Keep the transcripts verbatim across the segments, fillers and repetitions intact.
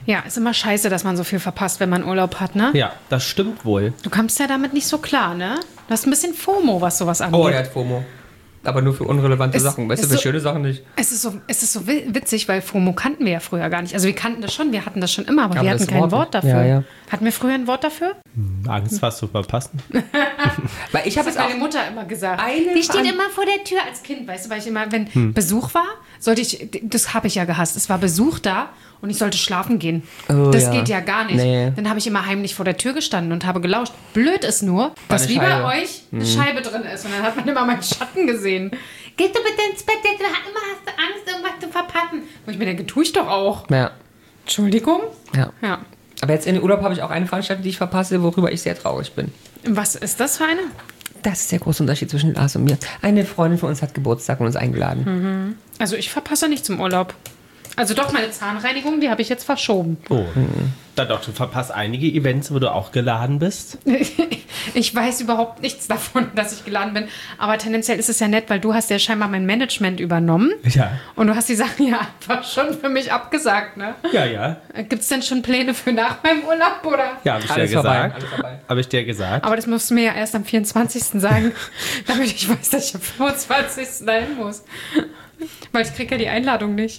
Ja, ist immer scheiße, dass man so viel verpasst, wenn man Urlaub hat, ne? Ja, das stimmt wohl. Du kommst ja damit nicht so klar, ne? Du hast ein bisschen FOMO, was sowas angeht. Oh, er hat FOMO. Aber nur für unrelevante Es- Sachen. Weißt du, es für so- schöne Sachen nicht. Es ist, so, es ist so wi- witzig, weil FOMO kannten wir ja früher gar nicht. Also wir kannten das schon, wir hatten das schon immer, aber, Aber wir das hatten kein Wort Wort nicht. dafür. Ja, ja. Hatten wir früher ein Wort dafür? Angst, was zu verpassen. Weil ich habe Das es hat auch... meine Mutter immer gesagt. Eine Die steht an- immer vor der Tür als Kind, weißt du, weil ich immer, wenn Besuch war, sollte ich, das habe ich ja gehasst, es war Besuch da und ich sollte schlafen gehen. Oh, das ja. geht ja gar nicht. Nee. Dann habe ich immer heimlich vor der Tür gestanden und habe gelauscht. Blöd ist nur, dass eine wie bei Scheibe. euch eine Scheibe drin ist und dann hat man immer meinen Schatten gesehen. Geh du bitte ins Bett, du hast immer hast du Angst, irgendwas zu verpassen. Wo ich mir denke, tue ich doch auch. Ja, Entschuldigung? ja. Ja. Aber jetzt in den Urlaub habe ich auch eine Veranstaltung, die ich verpasse, worüber ich sehr traurig bin. Was ist das für eine? Das ist der große Unterschied zwischen Lars und mir. Eine Freundin von uns hat Geburtstag und uns eingeladen. Also ich verpasse nichts im Urlaub. Also doch, meine Zahnreinigung, die habe ich jetzt verschoben. Oh. Dann doch, du verpasst einige Events, wo du auch geladen bist. Ich weiß überhaupt nichts davon, dass ich geladen bin. Aber tendenziell ist es ja nett, weil du hast ja scheinbar mein Management übernommen. Ja. Und du hast die Sachen ja einfach schon für mich abgesagt, ne? Ja, ja. Gibt es denn schon Pläne für nach meinem Urlaub, oder? Ja, habe ich Alles dir vorbei, gesagt. alles vorbei. Habe ich dir gesagt. Aber das musst du mir ja erst am vierundzwanzigsten sagen, damit ich weiß, dass ich am fünfundzwanzigsten dahin muss. Weil ich kriege ja die Einladung nicht.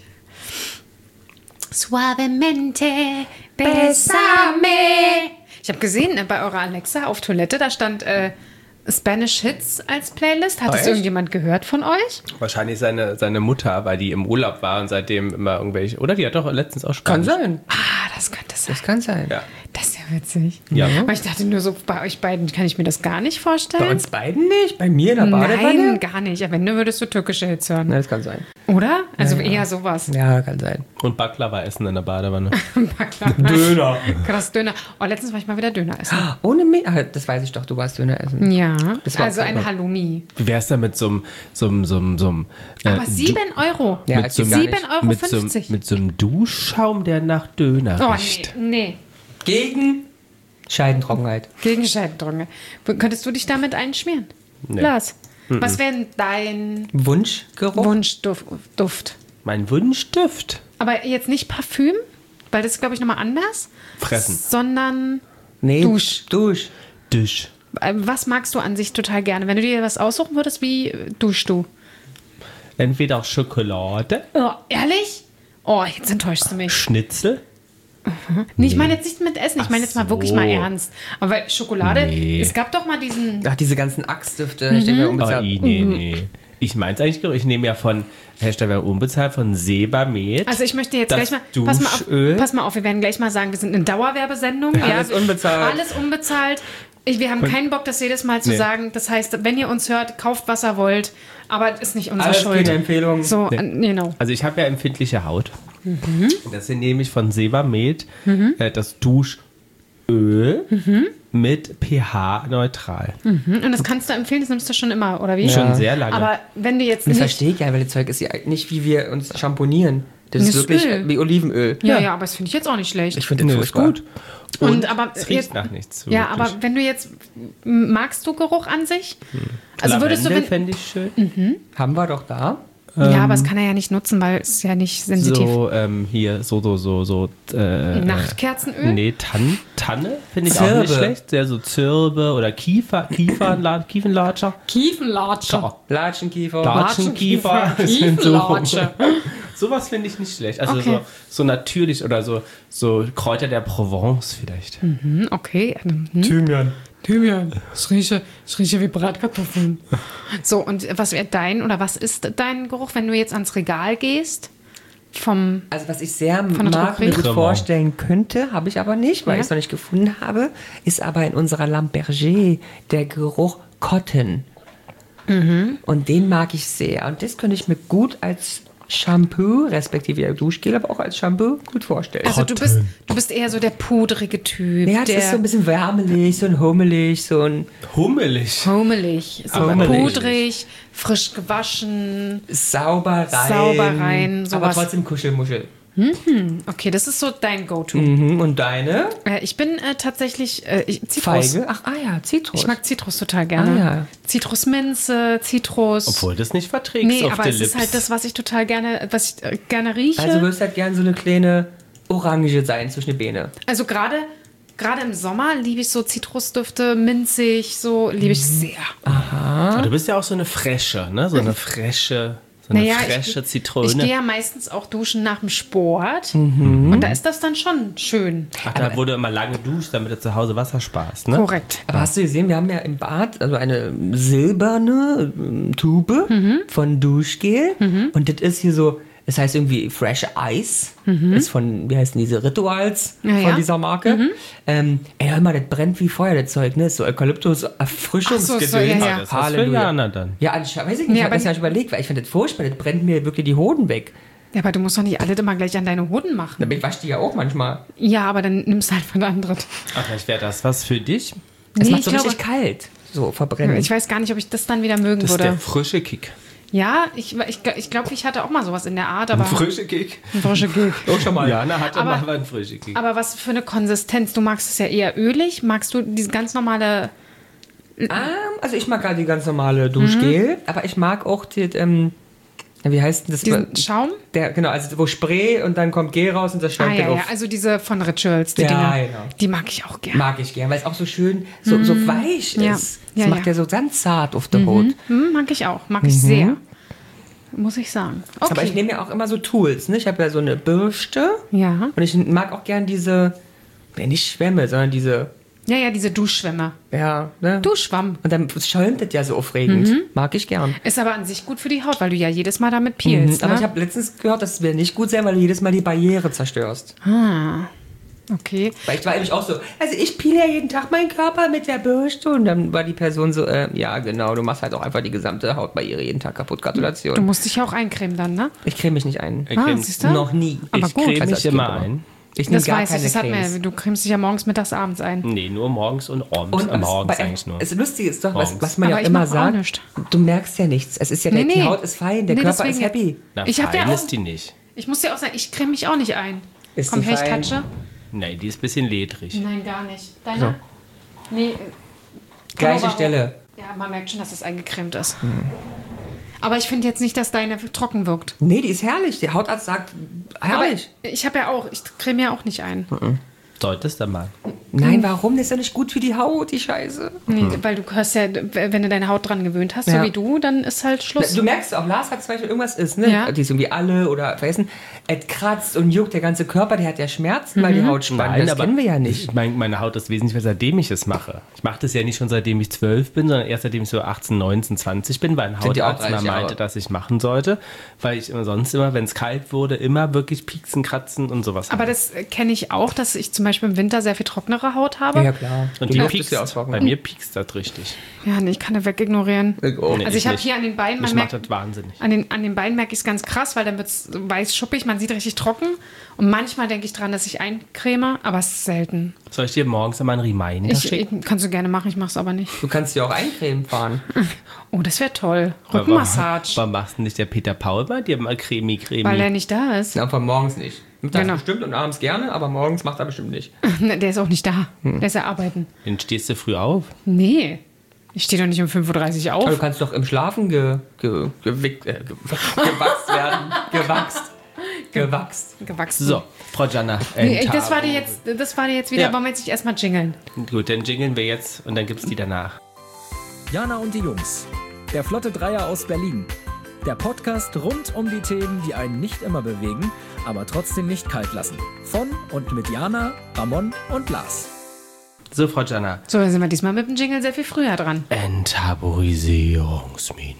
Suavemente, besame. Ich habe gesehen, äh, bei eurer Alexa auf Toilette, da stand äh, Spanish Hits als Playlist. Hat Oh, das echt? irgendjemand gehört von euch? Wahrscheinlich seine, seine Mutter, weil die im Urlaub war und seitdem immer irgendwelche. Oder die hat doch letztens auch Kann Spanisch. sein. Ah, das könnte sein. Das kann sein. Ja. Das ist ja witzig. Ja. Aber ich dachte nur so, bei euch beiden kann ich mir das gar nicht vorstellen. Bei uns beiden nicht? Bei mir in der Badewanne? Nein, gar nicht. Ja, wenn, du würdest du türkische Hits hören. Nein, das kann sein. Oder? Also eher sowas. Ja, kann sein. Und Baklava essen in der Badewanne. Döner. Krass, Döner. Oh, letztens war ich mal wieder Döner essen. Ohne Milch? Ah, das weiß ich doch, du warst Döner essen. Ja, Das war also auch ein super. Halloumi. Wie wär's denn mit so einem, so einem, so einem, so einem äh, Aber sieben Euro. Ja, mit so geht einem- gar nicht. sieben Euro mit so, einem- fünfzig. mit so einem Duschschaum, der nach Döner Oh, riecht. nee, nee. Gegen Scheidentrockenheit. Gegen Scheidendrunge. Könntest du dich damit einschmieren? Nee. Lars, was wäre denn dein Wunschgeruch? Wunschduft? Duft? Mein Wunschduft. Aber jetzt nicht Parfüm, weil das ist, glaube ich, nochmal anders. Fressen. Sondern, Nee, Dusch. Dusch. Dusch. äh, was magst du an sich total gerne? Wenn du dir was aussuchen würdest, wie äh, duschst du? Entweder Schokolade, Oh, ehrlich? Oh, jetzt enttäuschst du mich. Schnitzel. Nee, ich meine jetzt nicht mit Essen, ich meine jetzt mal Ach wirklich so. mal ernst. Aber Schokolade, Nee. es gab doch mal diesen... Ach, diese ganzen Axtdüfte. Ich denke mir Oh, unbezahlt. i, nee, nee. Ich meins eigentlich, ich nehme ja von Hashtag wer unbezahlt von Sebamed. Also ich möchte jetzt das gleich mal, pass mal, auf, Duschöl. pass mal auf, wir werden gleich mal sagen, wir sind eine Dauerwerbesendung. Alles wir- unbezahlt. Alles unbezahlt. Ich, wir haben keinen Bock, das jedes Mal zu Nee. sagen. Das heißt, wenn ihr uns hört, kauft, was ihr wollt. Aber ist nicht unsere Alles Schuld. keine Empfehlung. So, Nee. äh, genau. Also ich habe ja empfindliche Haut. Mhm. Das hier nehme ich von Sebamed, äh, das Duschöl Mhm. mit pH-neutral. Und das kannst du empfehlen, das nimmst du schon immer, oder wie? Schon sehr lange. Aber wenn du jetzt Das nicht... verstehe ich ja, weil das Zeug ist ja nicht wie wir uns schamponieren. Das Das ist ist wirklich Öl. wie Olivenöl. Ja, ja, aber das finde ich jetzt auch nicht schlecht. Ich finde das Nö, ist furchtbar. gut. Und, aber es riecht jetzt, nach nichts. ja, wirklich. aber wenn du jetzt... Magst du Geruch an sich? Also würdest du... Lavendel Wenn, fände ich schön. Haben wir doch da. ja, aber das kann er ja nicht nutzen, weil es ja nicht sensitiv. So, ähm, hier, so, so, so, so. Äh, Nachtkerzenöl? Nee, Tann, Tanne finde ich auch nicht Zirbe. schlecht. Sehr so Zirbe oder Kiefer, Kiefernla Kiefenlatscher. Kiefenlatscher. Latschenkiefer. Latschenkiefer. Das sind so- Kiefenlatscher. Sowas finde ich nicht schlecht. Also Okay. so, so natürlich oder so, so Kräuter der Provence vielleicht. Hm, okay. Hm. Thymian. Thymian. Ich rieche, ich rieche wie Bratkartoffeln. So, und was wäre dein oder was ist dein Geruch, wenn du jetzt ans Regal gehst? Vom. Also was ich sehr der mag, mir Drogerie? gut vorstellen könnte, habe ich aber nicht, weil Ja. ich es noch nicht gefunden habe, ist aber in unserer Lamberger der Geruch Cotton. Mhm. Und den mag ich sehr. Und das könnte ich mir gut als Shampoo, respektive ja Duschgel, aber auch als Shampoo gut vorstellen. Also du bist, du bist eher so der pudrige Typ. ja, das der ist so ein bisschen wärmelig, so ein hummelig, so ein Hummelig. Homelig, so Homelig. pudrig, frisch gewaschen. sauber rein. Sauber rein, aber sowas. trotzdem Kuschelmuschel. Okay, das ist so dein Go-To. Mhm. Und deine? Äh, ich bin äh, tatsächlich äh, ich, Zitrus. Feige? Ach, ah ja, Zitrus. Ich mag Zitrus total gerne. Ah, ja. Zitrusminze, Zitrus. Obwohl das nicht verträgst Nee, auf aber die es Lips. ist halt das, was ich total gerne, was ich äh, gerne rieche. Also du würdest halt gerne so eine kleine Orange sein zwischen den Beinen. Also gerade gerade im Sommer liebe ich so Zitrusdüfte, minzig, so liebe ich sehr. Aber du bist ja auch so eine Fresche, ne? So eine frische, so eine Naja, frische ich, Zitrone. ich gehe ja meistens auch duschen nach dem Sport. Und da ist das dann schon schön. Ach, da wurde immer lange duscht, damit du zu Hause Wasser sparst, ne? Korrekt. Aber hast du gesehen, wir haben ja im Bad also eine silberne ähm, Tube Mhm. von Duschgel. Und das ist hier so, das heißt irgendwie Fresh Ice. Ist von, wie heißen diese Rituals Mhm. Ja, von ja. Mhm. dieser Marke. Ähm, ey, hör mal, das brennt wie Feuer, das Zeug, ne? So Eukalyptus-Erfrischungsgedöns. Ach so, so, ja, ja. Das ist was für Jana dann. Ja, also, weiß ich nicht, Ja, ich habe aber- das ja nicht überlegt, weil ich finde das furchtbar, das brennt mir wirklich die Hoden weg. Ja, aber du musst doch nicht alle immer gleich an deine Hoden machen. Aber ich wasche die ja auch manchmal. Ja, aber dann nimmst du halt von anderen. Ach, vielleicht wäre das was für dich. Es Nee, macht ich so glaube- richtig kalt. So verbrennen. Ich weiß gar nicht, ob ich das dann wieder mögen Das ist würde. der frische Kick. Ja, ich, ich, ich glaube, ich hatte auch mal sowas in der Art, aber. Frische Kick. Ein frische Glück. auch schon mal. Jana hatte Aber- mal einen frischen Kick. Aber was für eine Konsistenz? Du magst es ja eher ölig. Magst du diese ganz normale. Ah, also ich mag gerade die ganz normale Duschgel, aber ich mag auch die, ähm, ja, wie heißt denn das? Diesen Schaum? Der, genau, also wo Spray und dann kommt Gel raus und das Ah, schäumt ja, dann ja. auf. Also diese von Rituals, die Ja, Dinger. genau. Die mag ich auch gerne. Mag ich gern, weil es auch so schön, so, so weich Ja. ist. Ja, Das macht ja. ja so ganz zart auf der Haut. Hm, mag ich auch. Mag ich sehr. Muss ich sagen. Okay. Aber ich nehme ja auch immer so Tools, ne? Ich habe ja so eine Bürste ja. und ich mag auch gern diese, nee, nicht Schwämme, sondern diese, ja, ja, diese Duschschwämme. ja, ne? Duschschwamm. Und dann schäumt das ja so aufregend. Mag ich gern. Ist aber an sich gut für die Haut, weil du ja jedes Mal damit peelst. Aber ne? ich habe letztens gehört, das will nicht gut sein, weil du jedes Mal die Barriere zerstörst. Okay. Weil ich war nämlich auch so, also ich pile ja jeden Tag meinen Körper mit der Bürste. Und dann war die Person so, äh, ja genau, du machst halt auch einfach die gesamte Hautbarriere jeden Tag kaputt. Gratulation. Du musst dich ja auch eincremen dann, ne? Ich creme mich nicht ein. Ich Ah, creme- siehst du? Noch nie. Aber ich gut. creme Also mich als immer Kind ein. Ich nehme Das gar weiß ich, keine das hat Cremes. mir, du cremst dich ja morgens, mittags, abends ein. Nee, nur morgens und abends. Und Am was, morgens bei, eigentlich nur. das Lustige ist doch, was, Morgens. was man ja Aber auch ich immer mach auch sagt, nichts. du merkst ja nichts. Es ist ja, Nee, der, die nee. Haut ist fein, der Nee, Körper deswegen- ist happy. Na, Ich hab ja fein auch- ist die nicht. Ich muss dir auch sagen, ich creme mich auch nicht ein. Ist Komm die her, ich fein? touche. Nee, die ist ein bisschen ledrig. Nein, gar nicht. Deine? Nee. äh, Gleiche aber- Stelle. Ja, man merkt schon, dass es eingecremt ist. Aber ich finde jetzt nicht, dass deine trocken wirkt. Nee, die ist herrlich. Der Hautarzt sagt, herrlich. Aber ich habe ja auch, ich creme ja auch nicht ein. Solltest du mal. Nein, warum? Das ist ja nicht gut für die Haut, die Scheiße. Nee, weil du hörst ja, wenn du deine Haut dran gewöhnt hast, Ja. so wie du, dann ist halt Schluss. Du merkst auch, Lars hat zum Beispiel irgendwas ist, ne? Ja. Die ist irgendwie alle oder vergessen. Es kratzt und juckt der ganze Körper, der hat ja Schmerzen, weil die Haut spannt. Das kennen wir ja nicht. Ich mein, meine Haut ist wesentlich besser, seitdem ich es mache. Ich mache das ja nicht schon seitdem ich zwölf bin, sondern erst seitdem ich so achtzehn, neunzehn, zwanzig bin, weil ein Sind die auch Hautarzt mal dreißig Jahre? meinte, dass ich machen sollte. Weil ich immer sonst immer, wenn es kalt wurde, immer wirklich pieksen, kratzen und sowas Aber habe. das kenne ich auch, dass ich zum Beispiel im Winter sehr viel trocknere Haut habe. Ja, klar. Und Du die durftest piekst, ja auch trocken. bei mir piekst das richtig. Ja, nee, ich kann das wegignorieren. Oh. Nee, Also ich habe nicht. hier an den Beinen, man Ich mache merkt, das wahnsinnig. an den, an den Beinen merke ich es ganz krass, weil dann wird es weiß schuppig, man sieht richtig trocken. Und manchmal denke ich dran, dass ich eincreme, aber es ist selten. Soll ich dir morgens immer einen Reminder Ich, schicken? ich, kannst du gerne machen, ich mache es aber nicht. Du kannst dir auch eincremen fahren. Oh, das wäre toll. Warum- Rückenmassage. Warum machst du nicht der Peter Paul bei dir mal Cremi, Cremi? Weil er nicht da ist. Ja, von morgens nicht. Mittags Genau. bestimmt und abends gerne, aber morgens macht er bestimmt nicht. Ne, Der ist auch nicht da. Hm. Der ist ja arbeiten. Dann stehst du früh auf. Nee. Ich stehe doch nicht um fünf Uhr dreißig Aber du auf. kannst doch im Schlafen ge, ge, gewick, äh, ge, gewachst werden. Gewachst. Gewachst. Gewachsen. So, Frau Jana. Nee, Entabo. das war dir jetzt, das war dir jetzt wieder, Ja. wollen wir jetzt nicht erstmal jingeln? Gut, dann jingeln wir jetzt und dann gibt's die danach. Jana und die Jungs. Der Flotte Dreier aus Berlin. Der Podcast rund um die Themen, die einen nicht immer bewegen, aber trotzdem nicht kalt lassen. Von und mit Jana, Ramon und Lars. So, Frau Jana. So, dann sind wir diesmal mit dem Jingle sehr viel früher dran. Enttabuisierungsminute.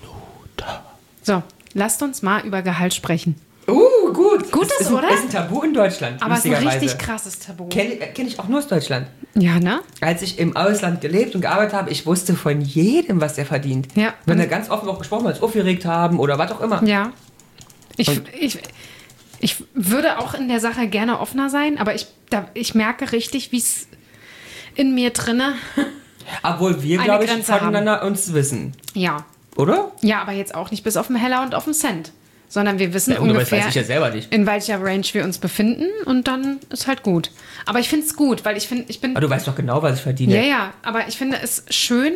So, lasst uns mal über Gehalt sprechen. Uh, gut. Gut Das ist, ist ein, oder? ist ein Tabu in Deutschland. Aber es ist ein lustigerweise. richtig krasses Tabu. Kenne kenn ich auch nur aus Deutschland. Ja, ne? Als ich im Ausland gelebt und gearbeitet habe, ich wusste von jedem, was er verdient. Ja. Wir haben da ganz offen auch gesprochen, weil wir uns aufgeregt haben oder was auch immer. Ja. Ich, Und- ich, ich würde auch in der Sache gerne offener sein, aber ich, da, ich merke richtig, wie es in mir drinne. Obwohl wir, Eine glaube ich, Grenze voneinander uns wissen. Ja. Oder? Ja, aber jetzt auch nicht bis auf den Heller und auf den Cent. Sondern wir wissen Ja, gut, aber das ungefähr, weiß ich ja selber nicht. in welcher Range wir uns befinden und dann ist halt gut. Aber ich finde es gut, weil ich finde, ich bin. Aber du weißt doch genau, was ich verdiene. Ja, ja, aber ich finde es schön.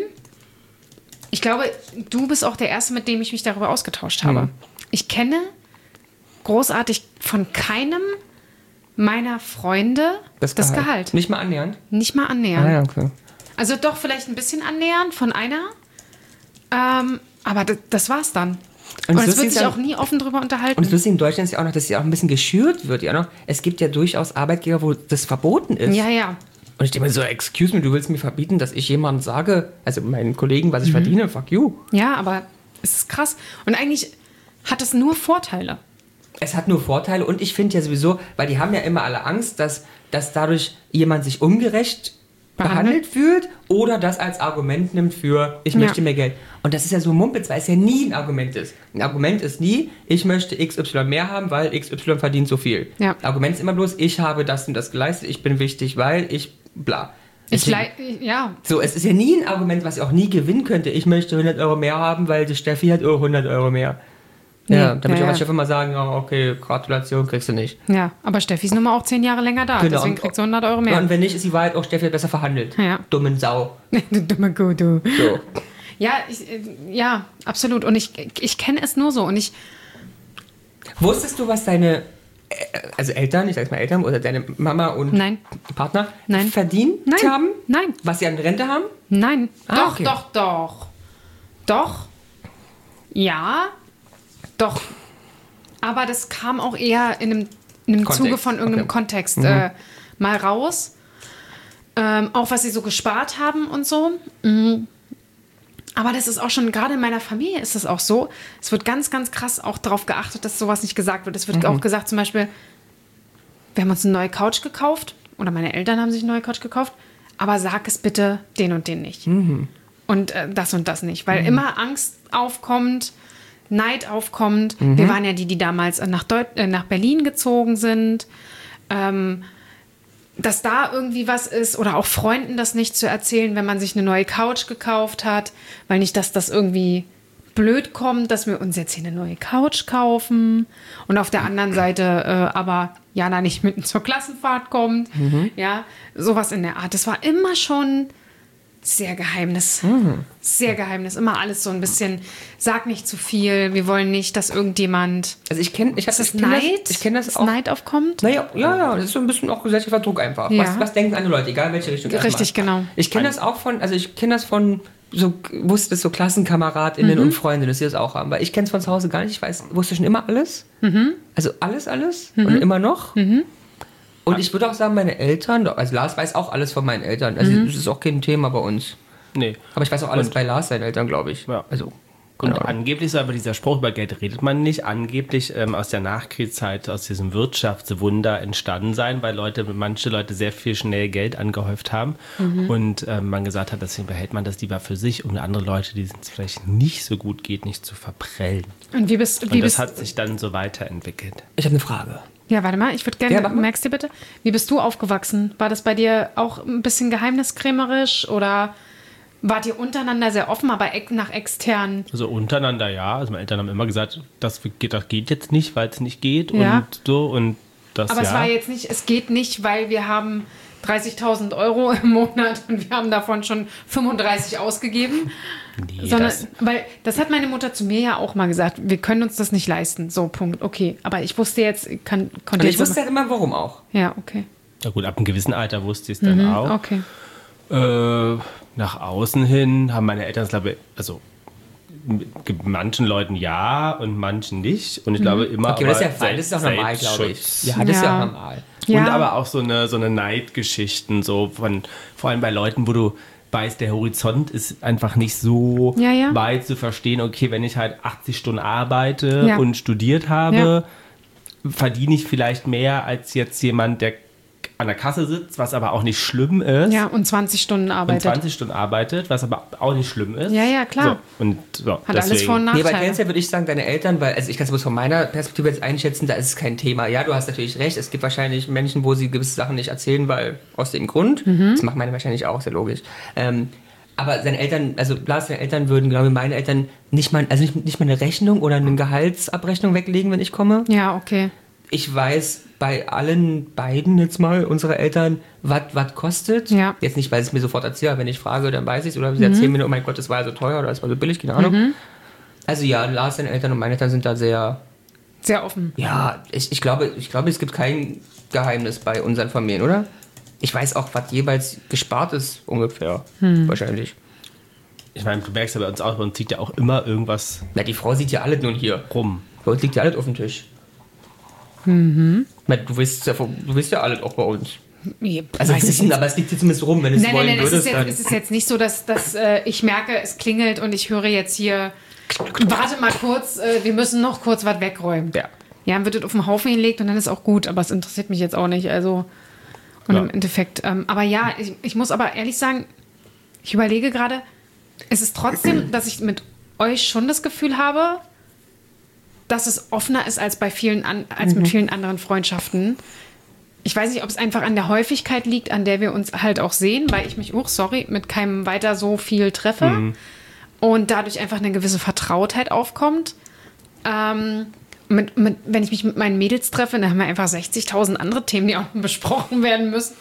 Ich glaube, du bist auch der Erste, mit dem ich mich darüber ausgetauscht habe. Hm. Ich kenne großartig von keinem meiner Freunde das Gehalt. Das Gehalt. Nicht mal annähernd? Nicht mal annähernd. Ah, ja, okay. Also doch vielleicht ein bisschen annähernd von einer. Ähm, aber das, das war's dann. Und, und es wird sich auch nie offen drüber unterhalten. Und das Lustige in Deutschland ist ja auch noch, dass es ja auch ein bisschen geschürt wird. Ja noch. Es gibt ja durchaus Arbeitgeber, wo das verboten ist. Ja, ja. Und ich denke mir so, excuse me, du willst mir verbieten, dass ich jemandem sage, also meinen Kollegen, was ich mhm. verdiene, fuck you. Ja, aber es ist krass. Und eigentlich hat es nur Vorteile. Es hat nur Vorteile und ich finde ja sowieso, weil die haben ja immer alle Angst, dass, dass dadurch jemand sich ungerecht behandelt, behandelt fühlt oder das als Argument nimmt für, ich möchte ja. mehr Geld. Und das ist ja so Mumpitz, weil es ja nie ein Argument ist. Ein Argument ist nie, ich möchte X Y mehr haben, weil X Y verdient so viel. Ja. Argument ist immer bloß, ich habe das und das geleistet, ich bin wichtig, weil ich bla. Ich leid, ja. So, es ist ja nie ein Argument, was ich auch nie gewinnen könnte. Ich möchte hundert Euro mehr haben, weil die Steffi hat oh, hundert Euro mehr. Nee, ja, damit ja, ich auch als Chef immer sagen, oh, okay, Gratulation, kriegst du nicht. Ja, aber Steffi ist nun mal auch zehn Jahre länger da, genau, deswegen kriegst du hundert Euro mehr. Und wenn nicht, ist die Wahrheit auch, Steffi hat besser verhandelt. Ja. Dummen Sau. Du dumme Kuh, du. So. Ja, ich, ja, absolut. Und ich, ich kenne es nur so. Und ich. Wusstest du, was deine, also Eltern, ich sag's mal Eltern, oder deine Mama und Nein. Partner Nein. verdient Nein. haben? Nein. Was sie an Rente haben? Nein. Ah, doch, okay. doch, doch. Doch. Ja. Doch. Aber das kam auch eher in einem, in einem Zuge von irgendeinem okay. Kontext mhm. äh, mal raus. Ähm, auch was sie so gespart haben und so. Mhm. Aber das ist auch schon, gerade in meiner Familie ist das auch so. Es wird ganz, ganz krass auch darauf geachtet, dass sowas nicht gesagt wird. Es wird mhm. auch gesagt, zum Beispiel, wir haben uns eine neue Couch gekauft oder meine Eltern haben sich eine neue Couch gekauft, aber sag es bitte den und den nicht. Mhm. Und äh, das und das nicht, weil mhm. immer Angst aufkommt, Neid aufkommt. Mhm. Wir waren ja die, die damals nach, Deut- äh, nach Berlin gezogen sind. Ähm, dass da irgendwie was ist oder auch Freunden das nicht zu erzählen, wenn man sich eine neue Couch gekauft hat, weil nicht, dass das irgendwie blöd kommt, dass wir uns jetzt hier eine neue Couch kaufen und auf der anderen Seite äh, aber Jana nicht mitten zur Klassenfahrt kommt. Mhm. Ja, sowas in der Art. Das war immer schon sehr Geheimnis. Mhm. Sehr Geheimnis. Immer alles so ein bisschen, sag nicht zu viel, wir wollen nicht, dass irgendjemand... Also ich kenne ich ist das ich kenn Neid? Das, ich kenne das dass auch. Neid aufkommt? Naja, ja, ja, das ist so ein bisschen auch gesellschaftlicher Druck einfach. Ja. Was, was denken andere Leute, egal in welche Richtung. Richtig, genau. Ich kenne das auch von, also ich kenne das von, so wusste es so KlassenkameradInnen Mhm. und Freundinnen, dass sie das auch haben. Weil ich kenne es von zu Hause gar nicht. Ich weiß, wusste schon immer alles. Mhm. Also alles, alles. Mhm. Und immer noch. Mhm. Und ich würde auch sagen, meine Eltern, also Lars weiß auch alles von meinen Eltern. Also Mhm. das ist auch kein Thema bei uns. Nee. Aber ich weiß auch alles Und- bei Lars, seinen Eltern, glaube ich. Ja. Also, Und genau. angeblich soll aber dieser Spruch über Geld redet man nicht, angeblich ähm, aus der Nachkriegszeit, aus diesem Wirtschaftswunder entstanden sein, weil Leute, manche Leute sehr viel schnell Geld angehäuft haben Mhm. und ähm, man gesagt hat, deswegen behält man das lieber für sich, um andere Leute, die es vielleicht nicht so gut geht, nicht zu verprellen. Und wie bist Und wie das bist hat sich dann so weiterentwickelt. Ich habe eine Frage. Ja, warte mal, ich würde gerne, Ja, mach mal. merkst du bitte, wie bist du aufgewachsen? War das bei dir auch ein bisschen geheimniskrämerisch oder wart ihr untereinander sehr offen, aber ex- nach externen? Also untereinander ja, also meine Eltern haben immer gesagt, das geht, das geht jetzt nicht, weil es nicht geht Ja. und so und das Aber ja. es war jetzt nicht, es geht nicht, weil wir haben dreißigtausend Euro im Monat und wir haben davon schon fünfunddreißig ausgegeben. Nee, Sondern, das- weil das hat meine Mutter zu mir ja auch mal gesagt, wir können uns das nicht leisten. So, Punkt. Okay. Aber ich wusste jetzt, kann, konnte Und ich jetzt wusste halt immer, warum auch. Ja, okay. Na gut, ab einem gewissen Alter wusste ich es dann Mhm, auch. okay. Äh, nach außen hin haben meine Eltern, glaube ich, also mit manchen Leuten ja und manchen nicht. Und ich glaube immer. Okay, aber das ist ja aber fein, das ist auch normal, glaube ich. Selbstschutz. Ja, das ist ja Ja. auch normal. Ja. Und aber auch so eine, so eine Neidgeschichten, so von, vor allem bei Leuten, wo du weißt, der Horizont ist einfach nicht so Ja, ja. weit zu verstehen, okay, wenn ich halt achtzig Stunden arbeite Ja. und studiert habe, verdiene ich vielleicht mehr als jetzt jemand, der an der Kasse sitzt, was aber auch nicht schlimm ist. Ja, und zwanzig Stunden Und arbeitet. zwanzig Stunden arbeitet, was aber auch nicht schlimm ist. Ja, ja, klar. So, und so, Hat alles Vor- und Nee, Nachteile. bei tendenziell würde ich sagen, deine Eltern, weil, also ich kann es bloß von meiner Perspektive jetzt einschätzen, da ist es kein Thema. Ja, du hast natürlich recht, es gibt wahrscheinlich Menschen, wo sie gewisse Sachen nicht erzählen, weil aus dem Grund, Mhm. das machen meine wahrscheinlich auch, sehr logisch. Ähm, aber seine Eltern, also klar, seine Eltern würden, glaube ich, meine Eltern nicht mal, also nicht, nicht mal eine Rechnung oder eine Gehaltsabrechnung weglegen, wenn ich komme. Ja, okay. Ich weiß bei allen beiden jetzt mal, unsere Eltern, was kostet. Ja. Jetzt nicht, weil sie es mir sofort erzählen, wenn ich frage, dann weiß ich es. Oder sie erzählen mir, oh mein Gott, das war ja so teuer oder das war so billig, keine Ahnung. Mhm. Also ja, Lars, seine Eltern und meine Eltern sind da sehr Sehr offen. Ja, ich, ich, glaube, ich glaube, es gibt kein Geheimnis bei unseren Familien, oder? Ich weiß auch, was jeweils gespart ist, ungefähr. Hm. Wahrscheinlich. Ich meine, du merkst ja bei uns auch, bei uns liegt ja auch immer irgendwas. Na, die Frau sieht ja alles nun hier rum. Bei uns liegt ja alles auf dem Tisch. Mhm. Na, du weißt ja, du weißt ja alles auch bei uns. Ja, also wissen, aber es liegt jetzt zumindest rum, wenn es nein, wollen nein, nein, würdest. Es ist, jetzt, es ist jetzt nicht so, dass, dass äh, ich merke, es klingelt und ich höre jetzt hier, warte mal kurz, äh, wir müssen noch kurz was wegräumen. Ja. Ja, dann wird es auf den Haufen gelegt und dann ist auch gut, aber es interessiert mich jetzt auch nicht. Also, und ja. im Endeffekt, ähm, aber ja, ich, ich muss aber ehrlich sagen, ich überlege gerade, es ist trotzdem, dass ich mit euch schon das Gefühl habe, dass es offener ist als bei vielen an, als mhm. mit vielen anderen Freundschaften. Ich weiß nicht, ob es einfach an der Häufigkeit liegt, an der wir uns halt auch sehen, weil ich mich, oh, sorry, mit keinem weiter so viel treffe mhm. und dadurch einfach eine gewisse Vertrautheit aufkommt. Ähm, mit, mit, wenn ich mich mit meinen Mädels treffe, dann haben wir einfach sechzigtausend andere Themen, die auch besprochen werden müssen.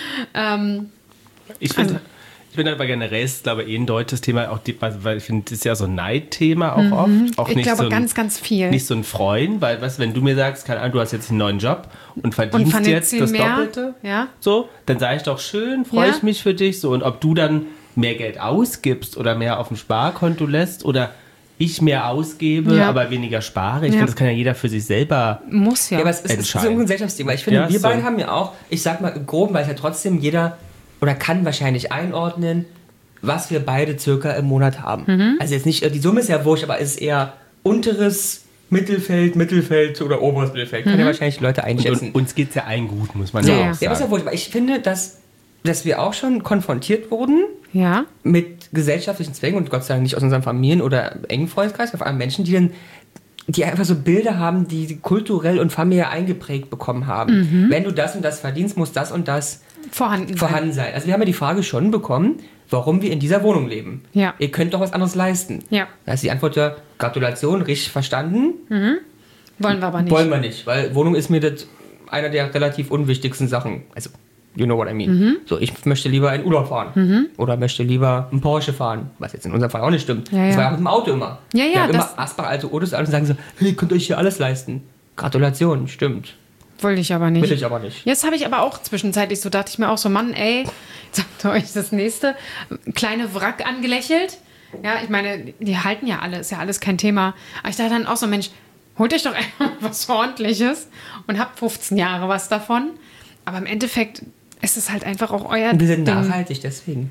Ähm, ich finde... Also, Ich bin aber generell, ist, glaube ich, eh ein deutsches Thema, auch die, weil ich finde, das ist ja so ein Neidthema auch mhm. oft. Auch ich nicht glaube, so ein, ganz, ganz viel. Nicht so ein Freuen, weil, weißt, wenn du mir sagst, keine Ahnung, du hast jetzt einen neuen Job und verdienst und jetzt das mehr. Doppelte, ja. so, dann sage ich doch schön, freue ja. ich mich für dich. So, und ob du dann mehr Geld ausgibst oder mehr auf dem Sparkonto lässt oder ich mehr ausgebe, ja. aber weniger spare. Ich ja. finde, das kann ja jeder für sich selber Muss ja. Ja, aber es ist, ist so ein Gesellschaftsthema. Ich finde, ja, wir so. beide haben ja auch, ich sag mal im Groben, weil es ja trotzdem jeder oder kann wahrscheinlich einordnen, was wir beide circa im Monat haben. Mhm. Also jetzt nicht, die Summe ist ja wurscht, aber es ist eher unteres Mittelfeld, Mittelfeld oder oberes Mittelfeld. Mhm. Können ja wahrscheinlich Leute einschätzen. Und, und uns geht es ja allen gut, muss man ja, ja auch ja. sagen. Ja, ist ja wurscht, aber ich finde, dass, dass wir auch schon konfrontiert wurden ja. mit gesellschaftlichen Zwängen und Gott sei Dank nicht aus unseren Familien oder engen Freundeskreis, vor allem Menschen, die dann die einfach so Bilder haben, die sie kulturell und familiär eingeprägt bekommen haben. Mhm. Wenn du das und das verdienst, muss das und das vorhanden, vorhanden sein. sein. Also wir haben ja die Frage schon bekommen, warum wir in dieser Wohnung leben. Ja. Ihr könnt doch was anderes leisten. Ja. Da ist die Antwort ja, Gratulation, richtig verstanden. Mhm. Wollen wir aber nicht. Wollen wir nicht, weil Wohnung ist mir das einer der relativ unwichtigsten Sachen. Also, you know what I mean. Mhm. So, ich möchte lieber in Urlaub fahren. Mhm. Oder möchte lieber einen Porsche fahren, was jetzt in unserem Fall auch nicht stimmt. Ja, ja. Das war ja mit dem Auto immer. Ja, ja. Wir haben immer Asbach alte Autos an und sagen so, hey, ihr könnt euch hier alles leisten. Gratulation, stimmt. Wollte ich aber nicht. Will ich aber nicht. Jetzt habe ich aber auch zwischenzeitlich so, dachte ich mir auch so, Mann, ey, sagt euch das nächste. Kleine Wrack angelächelt. Ja, ich meine, die halten ja alle, ist ja alles kein Thema. Aber ich dachte dann auch so, Mensch, holt euch doch einfach was Ordentliches und habt fünfzehn Jahre was davon. Aber im Endeffekt ist es halt einfach auch euer Ding. Wir sind Ding. nachhaltig, deswegen.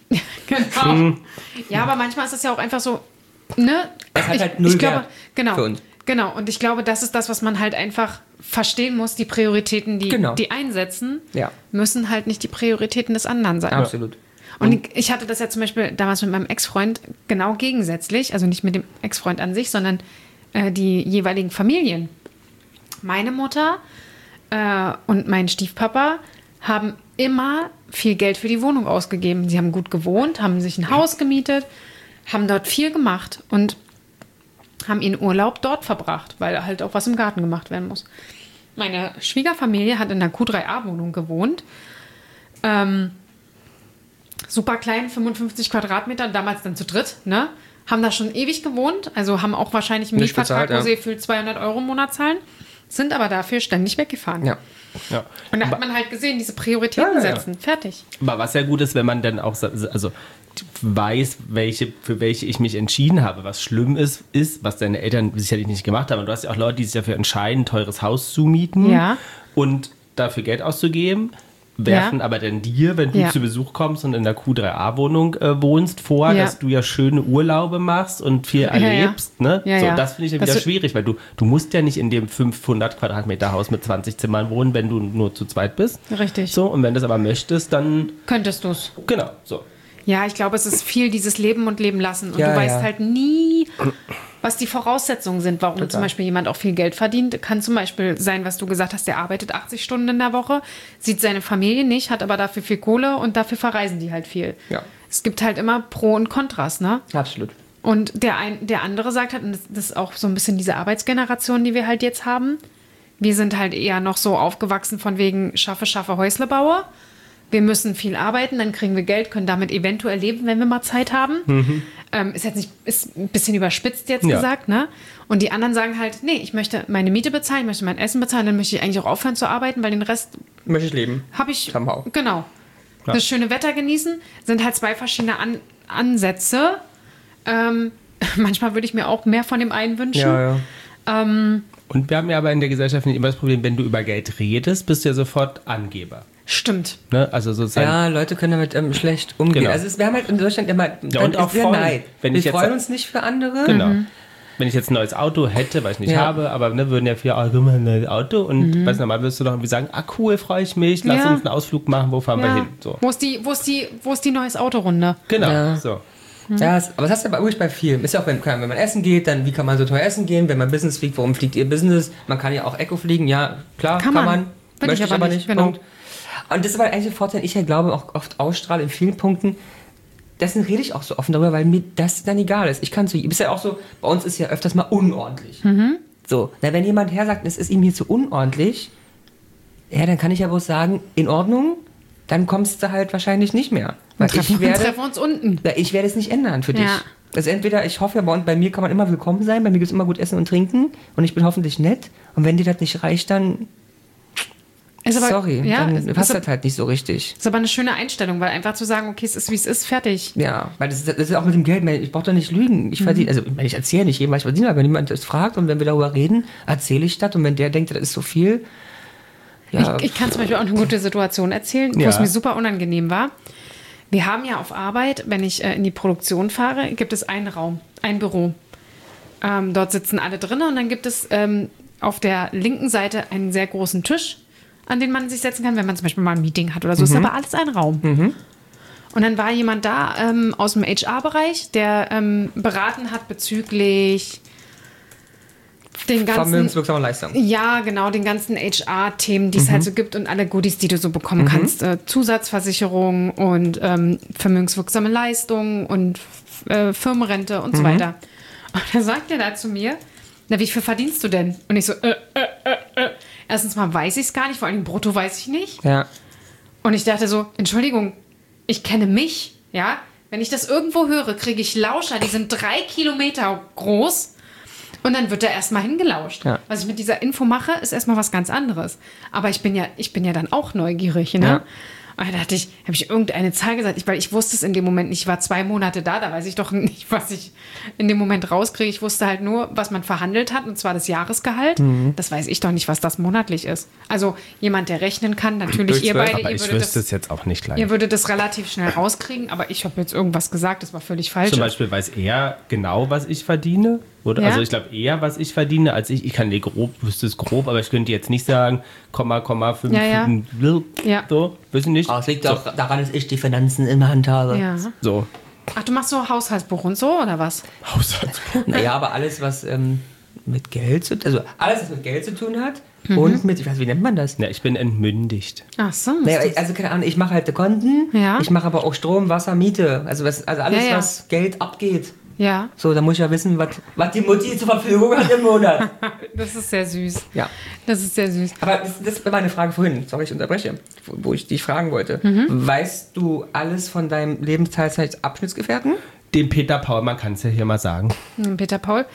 Genau. Hm. Ja, aber manchmal ist es ja auch einfach so, ne? Es hat ich, halt null ich glaube, Wert genau, für uns. Genau, und ich glaube, das ist das, was man halt einfach verstehen muss. Die Prioritäten, die, genau. die einsetzen, ja. müssen halt nicht die Prioritäten des anderen sein. Absolut. Und, und ich hatte das ja zum Beispiel damals mit meinem Ex-Freund genau gegensätzlich, also nicht mit dem Ex-Freund an sich, sondern äh, die jeweiligen Familien. Meine Mutter äh, und mein Stiefpapa haben immer viel Geld für die Wohnung ausgegeben. Sie haben gut gewohnt, haben sich ein Haus gemietet, haben dort viel gemacht und haben ihren Urlaub dort verbracht, weil halt auch was im Garten gemacht werden muss. Meine Schwiegerfamilie hat in einer Q drei A-Wohnung gewohnt. Ähm, super klein, fünfundfünfzig Quadratmeter, damals dann zu dritt, ne? Haben da schon ewig gewohnt, also haben auch wahrscheinlich einen Nicht Mietvertrag, bezahlt, wo ja. sie für zweihundert Euro im Monat zahlen, sind aber dafür ständig weggefahren. Ja. Ja. Und da hat man halt gesehen, diese Prioritäten ja, ja, ja. setzen. Fertig. Aber was ja gut ist, wenn man dann auch also weiß, welche, für welche ich mich entschieden habe. Was schlimm ist, ist, was deine Eltern sicherlich nicht gemacht haben. Und du hast ja auch Leute, die sich dafür entscheiden, ein teures Haus zu mieten ja. und dafür Geld auszugeben, werfen ja. aber dann dir, wenn du ja. zu Besuch kommst und in der Q drei A-Wohnung äh, wohnst, vor, ja. dass du ja schöne Urlaube machst und viel erlebst. Ja, ja. Ne? Ja, so, ja. das finde ich ja das wieder schwierig, weil du, du musst ja nicht in dem fünfhundert Quadratmeter Haus mit zwanzig Zimmern wohnen, wenn du nur zu zweit bist. Richtig. So, und wenn du es aber möchtest, dann... Könntest du es. Genau, so. Ja, ich glaube, es ist viel dieses Leben und Leben lassen. Und ja, du weißt ja. halt nie, was die Voraussetzungen sind, warum Total. zum Beispiel jemand auch viel Geld verdient. Kann zum Beispiel sein, was du gesagt hast, der arbeitet achtzig Stunden in der Woche, sieht seine Familie nicht, hat aber dafür viel Kohle und dafür verreisen die halt viel. Ja. Es gibt halt immer Pro und Kontras, ne? Absolut. Und der, ein, der andere sagt halt, und das, das ist auch so ein bisschen diese Arbeitsgeneration, die wir halt jetzt haben, wir sind halt eher noch so aufgewachsen von wegen schaffe, schaffe, Häusle baue. Wir müssen viel arbeiten, dann kriegen wir Geld, können damit eventuell leben, wenn wir mal Zeit haben. Mhm. Ähm, ist jetzt nicht, ist ein bisschen überspitzt jetzt Ja. gesagt, ne? Und die anderen sagen halt, nee, ich möchte meine Miete bezahlen, ich möchte mein Essen bezahlen, dann möchte ich eigentlich auch aufhören zu arbeiten, weil den Rest Möchte ich leben. habe ich, Somehow. genau. Ja. Das schöne Wetter genießen, sind halt zwei verschiedene An- Ansätze. Ähm, manchmal würde ich mir auch mehr von dem einen wünschen. Ja, ja. Ähm, Und wir haben ja aber in der Gesellschaft nicht immer das Problem, wenn du über Geld redest, bist du ja sofort Angeber. stimmt. Ne? Also sozusagen. Ja, Leute können damit ähm, schlecht umgehen. Genau. Also es, wir haben halt in Deutschland immer Ja, und auch ist der Freunde. Neid. Wenn wir ich jetzt- freuen uns nicht für andere. Genau. Wenn ich jetzt ein neues Auto hätte, was ich nicht Ja. habe, aber ne, würden ja viele, oh, guck mal, ein neues Auto. Und weißt du, normal wirst du doch irgendwie sagen, ah cool, freue ich mich, lass Ja. uns einen Ausflug machen, wo fahren wir Ja. hin? So. Wo ist die, wo ist die, wo ist die neues Autorunde? Genau, Ja. so. Ja, es, aber das hast du aber wirklich bei vielen. Ist ja auch, wenn, wenn man essen geht, dann wie kann man so teuer essen gehen? Wenn man Business fliegt, warum fliegt ihr Business? Man kann ja auch Eco fliegen, ja, klar, Kann kann, man. man. Will Möchte ich ich aber aber nicht, nicht. genau. Punkt. Und das ist aber eigentlich ein Vorteil, den ich ja glaube, auch oft ausstrahle in vielen Punkten. Deswegen rede ich auch so offen darüber, weil mir das dann egal ist. Ich kann so, ist ja auch so, bei uns ist ja öfters mal unordentlich. Mhm. So, na, wenn jemand her sagt, es ist ihm hier zu unordentlich, ja, dann kann ich ja bloß sagen, in Ordnung, dann kommst du halt wahrscheinlich nicht mehr. Weil Dann treffen, ich werde, treffen wir uns unten. ja, ich werde es nicht ändern für dich. Ja. Also entweder, ich hoffe ja, bei, uns- bei mir kann man immer willkommen sein, bei mir gibt es immer gut Essen und Trinken und ich bin hoffentlich nett. Und wenn dir das nicht reicht, dann, Ist aber, sorry, ja, dann ist, passt ist, das halt nicht so richtig. ist aber eine schöne Einstellung, weil einfach zu sagen, okay, es ist wie es ist, fertig. Ja, weil das ist, das ist auch mit dem Geld, ich brauche doch nicht lügen. Ich verdiene, also ich erzähle nicht jedem, was ich verdiene, aber wenn jemand das fragt und wenn wir darüber reden, erzähle ich das und wenn der denkt, das ist so viel, ja, Ich, ich kann zum Beispiel auch eine gute Situation erzählen, wo Ja. es mir super unangenehm war. Wir haben ja auf Arbeit, wenn ich äh, in die Produktion fahre, gibt es einen Raum, ein Büro. Ähm, dort sitzen alle drin und dann gibt es ähm, auf der linken Seite einen sehr großen Tisch, an den man sich setzen kann, wenn man zum Beispiel mal ein Meeting hat oder so. Ist aber alles ein Raum. Und dann war jemand da ähm, aus dem H R-Bereich, der ähm, beraten hat bezüglich den ganzen... vermögenswirksame Leistung. Ja, genau, den ganzen H R-Themen, die es halt so gibt und alle Goodies, die du so bekommen kannst. Äh, Zusatzversicherung und ähm, vermögenswirksame Leistungen und äh, Firmenrente und so weiter. Und da sagt er da zu mir, na, wie viel verdienst du denn? Und ich so, äh, äh, äh, äh. Erstens mal weiß ich es gar nicht, vor allem brutto weiß ich nicht. Ja. Und ich dachte so, Entschuldigung, ich kenne mich, ja? Wenn ich das irgendwo höre, kriege ich Lauscher, die sind drei Kilometer groß. Und dann wird da erstmal hingelauscht. Ja. Was ich mit dieser Info mache, ist erstmal was ganz anderes. Aber ich bin ja, ich bin ja dann auch neugierig, ne? Ja. Und da dachte ich, habe ich irgendeine Zahl gesagt? Ich, weil ich wusste es in dem Moment nicht. Ich war zwei Monate da, da weiß ich doch nicht, was ich in dem Moment rauskriege. Ich wusste halt nur, was man verhandelt hat, und zwar das Jahresgehalt. Mhm. Das weiß ich doch nicht, was das monatlich ist. Also jemand, der rechnen kann, natürlich Durch ihr zwölf, beide, Aber ihr ich würdet, wüsste das, es jetzt auch nicht gleich. ihr würdet das relativ schnell rauskriegen. Aber ich habe jetzt irgendwas gesagt, das war völlig falsch. Zum Beispiel weiß er genau, was ich verdiene. Oder? Ja. Also ich glaube eher, was ich verdiene, als ich. Ich kann dir grob, wüsste es grob, aber ich könnte jetzt nicht sagen, Komma, Komma, fünf, Ja, ja. ja. so, weiß ich nicht. Aber es liegt so, auch daran, dass ich die Finanzen in der Hand habe. Ja. so. Ach, du machst so Haushaltsbuch und so, oder was? Haushaltsbuch. Naja, aber alles, was ähm, mit Geld zu also alles, was mit Geld zu tun hat Mhm. und mit, ich weiß, wie nennt man das? Ja, ich bin entmündigt. Ach so. Naja, also keine Ahnung, ich mache halt die Konten, Ja. ich mache aber auch Strom, Wasser, Miete. Also, was, also alles, Ja, ja. was Geld abgeht. Ja, So, da muss ich ja wissen, was, was die Mutti zur Verfügung hat im Monat. das ist sehr süß. Ja. Das ist sehr süß. Aber das, das war meine Frage vorhin, sorry, ich unterbreche, wo, wo ich dich fragen wollte. Mhm. Weißt du alles von deinem Lebensteilzeit-Abschnittsgefährten? Den Peter Paul, man kann es ja hier mal sagen. Hm, Peter Paul?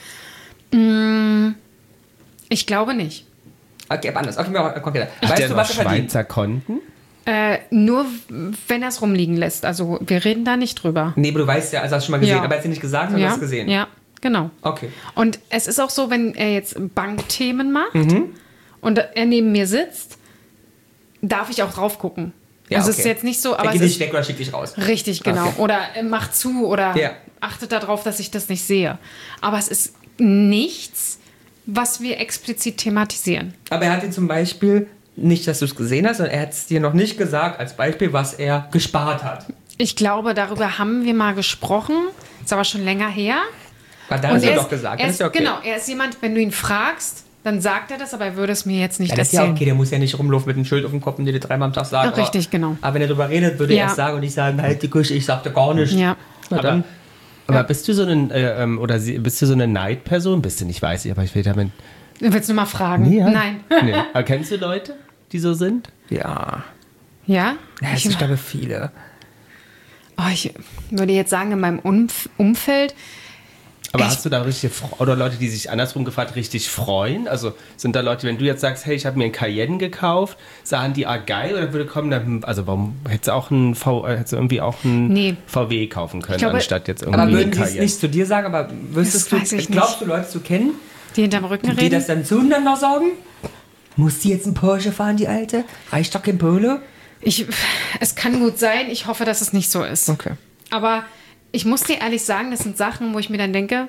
Mm, ich glaube nicht. Okay, aber anders. Okay, mal konkreter. Hat Weißt der du, noch was er verdient? Schweizer Konten? Äh, nur wenn er es rumliegen lässt. Also wir reden da nicht drüber. Nee, aber du weißt ja, also hast du schon mal gesehen, Ja. aber jetzt nicht gesagt, sondern Ja, hast du gesehen. ja, genau. Okay. Und es ist auch so, wenn er jetzt Bankthemen macht Mhm. und er neben mir sitzt, darf ich auch drauf gucken. Ja, also es okay. ist jetzt nicht so, aber Er es geht ist nicht weg oder schickt dich raus. richtig, genau. Okay. Oder er macht zu oder Ja. achtet darauf, dass ich das nicht sehe. Aber es ist nichts, was wir explizit thematisieren. Aber er hat dir zum Beispiel, nicht, dass du es gesehen hast, sondern er hat es dir noch nicht gesagt, als Beispiel, was er gespart hat. Ich glaube, darüber haben wir mal gesprochen. Ist aber schon länger her. Weil da hast du er doch ist, gesagt. er Das ist, ist ja okay. Genau, er ist jemand, wenn du ihn fragst, dann sagt er das, aber er würde es mir jetzt nicht Ja, das ist ja erzählen. okay, der muss ja nicht rumlaufen mit einem Schild auf dem Kopf und dir das dreimal am Tag sagen. Ja, richtig, aber, genau. Aber wenn er darüber redet, würde Ja. er es sagen und nicht sagen, halt die Küche, ich sagte gar nicht. Ja. Na Aber, dann. aber bist du so eine, äh, ähm, oder sie, bist du so eine Neidperson? Bist du nicht, weiß ich, aber ich will damit. Willst du mal fragen? Nee, ja. Nein. Nee. Aber kennst du Leute, die so sind? Ja. Ja? Ja, es Ich- sind, glaube ich, viele. Oh, ich würde jetzt sagen, in meinem Umf- Umfeld. Aber ich, hast du da richtig, oder Leute, die sich andersrum gefragt richtig freuen? Also sind da Leute, wenn du jetzt sagst, hey, ich habe mir einen Cayenne gekauft, sagen die, ah geil, oder würde kommen, dann, also warum hättest du auch einen v, hättest du irgendwie auch einen nee. V W kaufen können, glaube, anstatt jetzt irgendwie aber würden einen die es Cayenne? nicht zu dir sagen, aber wüsstest du, glaubst du, Leute zu kennen, die hinterm Rücken reden? die das dann zueinander sagen? Muss die jetzt einen Porsche fahren, die Alte? Reicht doch kein Polo? Ich, es kann gut sein, ich hoffe, dass es nicht so ist. Okay. Aber ich muss dir ehrlich sagen, das sind Sachen, wo ich mir dann denke,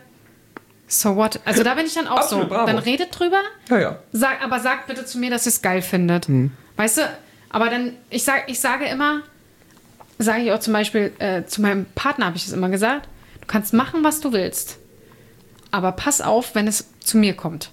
so what? Also da bin ich dann auch Absolut, so. bravo. Dann redet drüber, Ja, ja. sag, aber sagt bitte zu mir, dass ihr es geil findet. Hm. Weißt du, aber dann, ich, sag, ich sage immer, sage ich auch zum Beispiel, äh, zu meinem Partner habe ich das immer gesagt, du kannst machen, was du willst. Aber pass auf, wenn es zu mir kommt.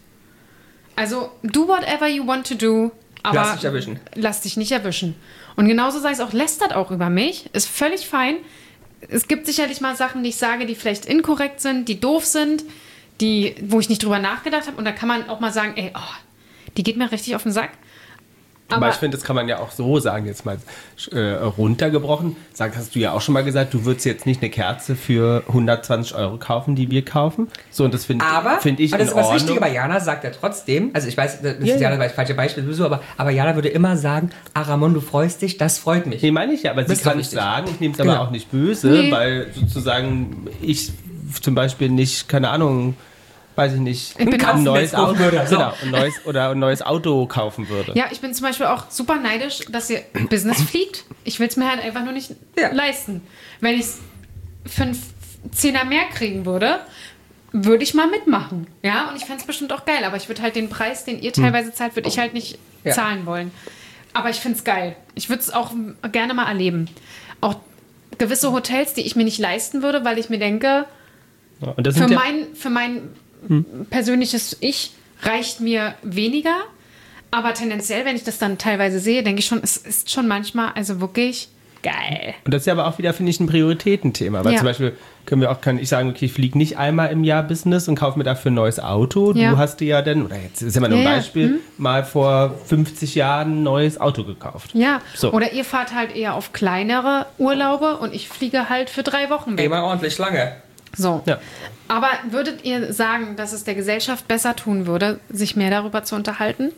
Also, do whatever you want to do, aber Lass dich erwischen. Lass dich nicht erwischen. Und genauso sei es auch, lästert auch über mich, ist völlig fein. Es gibt sicherlich mal Sachen, die ich sage, die vielleicht inkorrekt sind, die doof sind, die, wo ich nicht drüber nachgedacht habe. Und da kann man auch mal sagen, ey, oh, die geht mir richtig auf den Sack. Aber, Aber ich finde, das kann man ja auch so sagen, jetzt mal äh, runtergebrochen. Sag, hast du ja auch schon mal gesagt, du würdest jetzt nicht eine Kerze für hundertzwanzig Euro kaufen, die wir kaufen. So, und das finde find ich aber in das ist was Ordnung. Wichtiges, aber Jana sagt ja trotzdem, also ich weiß, das Ja, ist ja ja. das falsche Beispiel, sowieso, aber, aber Jana würde immer sagen, ah Ramon, du freust dich, das freut mich. Nee, meine ich ja, aber sie Bist kann doch es richtig. sagen, ich nehme es aber Genau. auch nicht böse, Nee. weil sozusagen ich zum Beispiel nicht, keine Ahnung, weiß ich nicht, Ich bin auch ein neues Netz kaufen Auto, würde, so. genau, ein neues, oder ein neues Auto kaufen würde. ja, ich bin zum Beispiel auch super neidisch, dass ihr Business fliegt. Ich will es mir halt einfach nur nicht Ja. leisten. Wenn ich es für einen Zehner mehr kriegen würde, würde ich mal mitmachen. Ja, und ich fände es bestimmt auch geil. Aber ich würde halt den Preis, den ihr teilweise zahlt, würde ich halt nicht Ja. zahlen wollen. Aber ich finde es geil. Ich würde es auch gerne mal erleben. Auch gewisse Hotels, die ich mir nicht leisten würde, weil ich mir denke, Ja, und das für sind ja, mein, für mein persönliches Ich reicht mir weniger. Aber tendenziell, wenn ich das dann teilweise sehe, denke ich schon, es ist schon manchmal also wirklich geil. und das ist ja aber auch wieder, finde ich, ein Prioritätenthema. Weil Ja. zum Beispiel können wir auch, kann ich sagen, okay, ich fliege nicht einmal im Jahr Business und kaufe mir dafür ein neues Auto. Ja. Du hast dir ja dann, oder jetzt ist ja mal nur ein Ja, ja. Beispiel, mal vor fünfzig Jahren ein neues Auto gekauft. Ja, So. oder ihr fahrt halt eher auf kleinere Urlaube und ich fliege halt für drei Wochen weg. Ey, mal ordentlich lange. So. Ja. Aber würdet ihr sagen, dass es der Gesellschaft besser tun würde, sich mehr darüber zu unterhalten?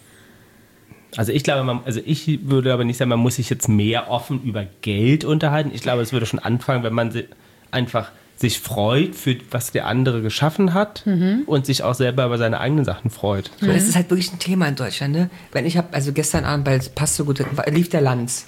Also ich glaube, man, also ich würde aber nicht sagen, man muss sich jetzt mehr offen über Geld unterhalten. Ich glaube, es würde schon anfangen, wenn man si- einfach sich freut für was der andere geschaffen hat und sich auch selber über seine eigenen Sachen freut. So. Das ist halt wirklich ein Thema in Deutschland, ne? Wenn ich habe, also gestern Abend, weil es passt so gut, lief der Lanz.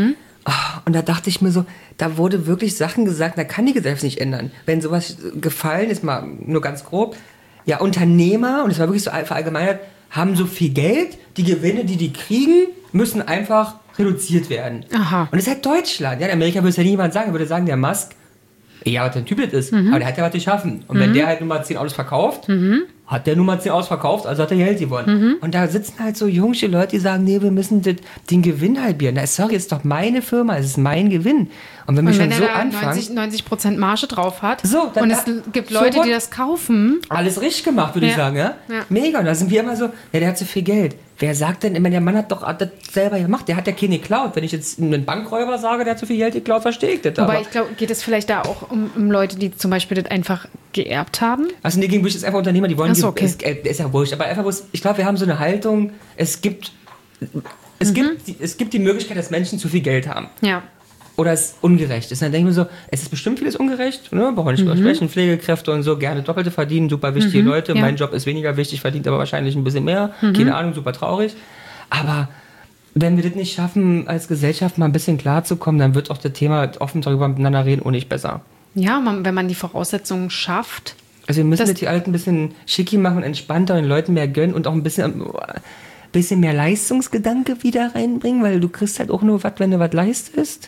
Ah, und da dachte ich mir so, da wurde wirklich Sachen gesagt, da kann die Gesellschaft nicht ändern. Wenn sowas gefallen ist, mal nur ganz grob, ja, Unternehmer, und es war wirklich so verallgemeinert, haben so viel Geld, die Gewinne, die die kriegen, müssen einfach reduziert werden. Aha. Und das ist halt Deutschland. Ja, in Amerika würde es ja niemand sagen, er würde sagen, der Musk, ja, was der Typ das ist, aber der hat ja was geschaffen. Und wenn der halt Nummer zehn Autos verkauft, hat der Nummer zehn Autos verkauft, also hat er Geld gewonnen. Und da sitzen halt so junge Leute, die sagen, nee, wir müssen den, den Gewinn halbieren. Na, sorry, ist doch meine Firma, es ist mein Gewinn. Und wenn wir Und schon wenn er so da anfangen, neunzig Prozent Marge drauf hat So, dann- und es gibt so Leute, what? die das kaufen, alles richtig gemacht, würde ich Ja. sagen, ja? Ja. Mega. Und da sind wir immer so, ja, der hat so viel Geld. Wer sagt denn immer, der Mann hat doch das selber gemacht, der hat ja keine geklaut. Wenn ich jetzt einen Bankräuber sage, der hat so viel Geld geklaut, verstehe ich das. wobei Aber ich glaube, geht es vielleicht da auch um, um Leute, die zum Beispiel das einfach geerbt haben? also nee, gegen mich ist einfach Unternehmer, die wollen, Ach so, die, okay. ist, äh, ist ja wurscht, aber einfach bloß, ich glaube, wir haben so eine Haltung, es gibt, es, Mhm. gibt, die- es gibt die Möglichkeit, dass Menschen zu viel Geld haben. Ja. Oder es ungerecht ist. Und dann denke ich mir so, es ist bestimmt vieles ungerecht, ne? Brauchen wir nicht drüber sprechen, Pflegekräfte und so, gerne Doppelte verdienen, super wichtige Leute, Mhm. ja. mein Job ist weniger wichtig, verdient aber wahrscheinlich ein bisschen mehr, keine Ahnung, super traurig. Aber wenn wir das nicht schaffen, als Gesellschaft mal ein bisschen klarzukommen, dann wird auch das Thema offen darüber miteinander reden und nicht besser. Ja, man, wenn man die Voraussetzungen schafft. Also wir müssen Das- das hier alles ein bisschen schicki machen, entspannter, den Leuten mehr gönnen und auch ein bisschen, bisschen mehr Leistungsgedanke wieder reinbringen, weil du kriegst halt auch nur was, wenn du was leistest.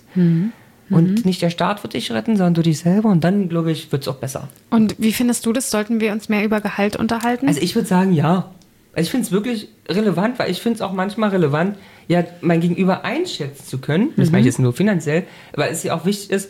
Und nicht der Staat wird dich retten, sondern du dich selber. Und dann, glaube ich, wird es auch besser. Und wie findest du das? Sollten wir uns mehr über Gehalt unterhalten? Also ich würde sagen, ja. Also ich finde es wirklich relevant, weil ich finde es auch manchmal relevant, ja, mein Gegenüber einschätzen zu können. Das meine ich jetzt nur finanziell, aber es ja auch wichtig ist,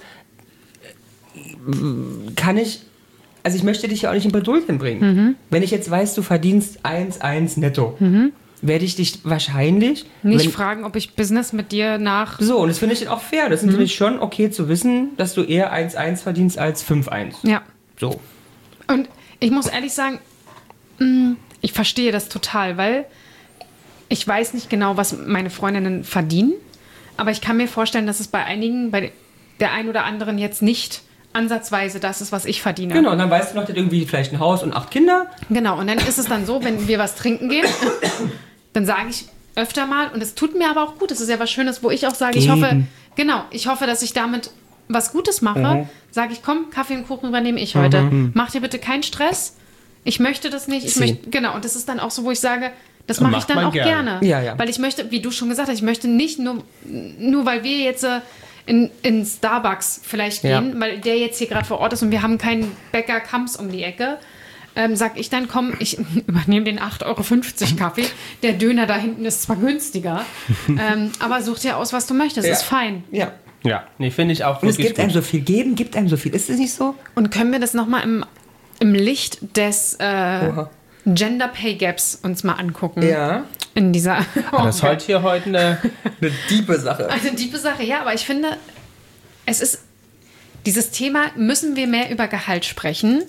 kann ich, also ich möchte dich ja auch nicht in Bredouille bringen. Wenn ich jetzt weiß, du verdienst eins Komma eins netto, werde ich dich wahrscheinlich... Nicht wenn, fragen, ob ich Business mit dir nach... So, und das finde ich auch fair. Das ist mhm. natürlich schon okay zu wissen, dass du eher eins Komma eins verdienst als fünf Komma eins. Ja. So. Und ich muss ehrlich sagen, ich verstehe das total, weil ich weiß nicht genau, was meine Freundinnen verdienen, aber ich kann mir vorstellen, dass es bei einigen, bei der einen oder anderen jetzt nicht ansatzweise das ist, was ich verdiene. Genau, und dann weißt du noch, der hat irgendwie vielleicht ein Haus und acht Kinder. Genau, und dann ist es dann so, wenn wir was trinken gehen, dann sage ich öfter mal, und es tut mir aber auch gut, es ist ja was Schönes, wo ich auch sage, ich hoffe, genau, ich hoffe, dass ich damit was Gutes mache, mhm. sage ich, komm, Kaffee und Kuchen übernehme ich heute. Mhm. Mach dir bitte keinen Stress. Ich möchte das nicht. Ich möchte, genau, und das ist dann auch so, wo ich sage, das mache ich dann auch gerne. gerne. Ja, ja. Weil ich möchte, wie du schon gesagt hast, ich möchte nicht nur, nur weil wir jetzt in, in Starbucks vielleicht gehen, ja. weil der jetzt hier gerade vor Ort ist und wir haben keinen Bäcker Kamps um die Ecke, ähm, sag ich dann, komm, ich übernehme den acht Euro fünfzig Kaffee. Der Döner da hinten ist zwar günstiger, ähm, aber such dir aus, was du möchtest. Ja. Ist fein. Ja. Ja, nee, finde ich auch wirklich. Und es gibt gut. einem so viel geben, gibt einem so viel. Ist das nicht so? Und können wir das nochmal im, im Licht des äh, Gender Pay Gaps uns mal angucken? Ja. In dieser. Oh, das ist heute hier heute eine, eine tiefe Sache. Eine tiefe Sache, ja, aber ich finde, es ist. Dieses Thema, müssen wir mehr über Gehalt sprechen?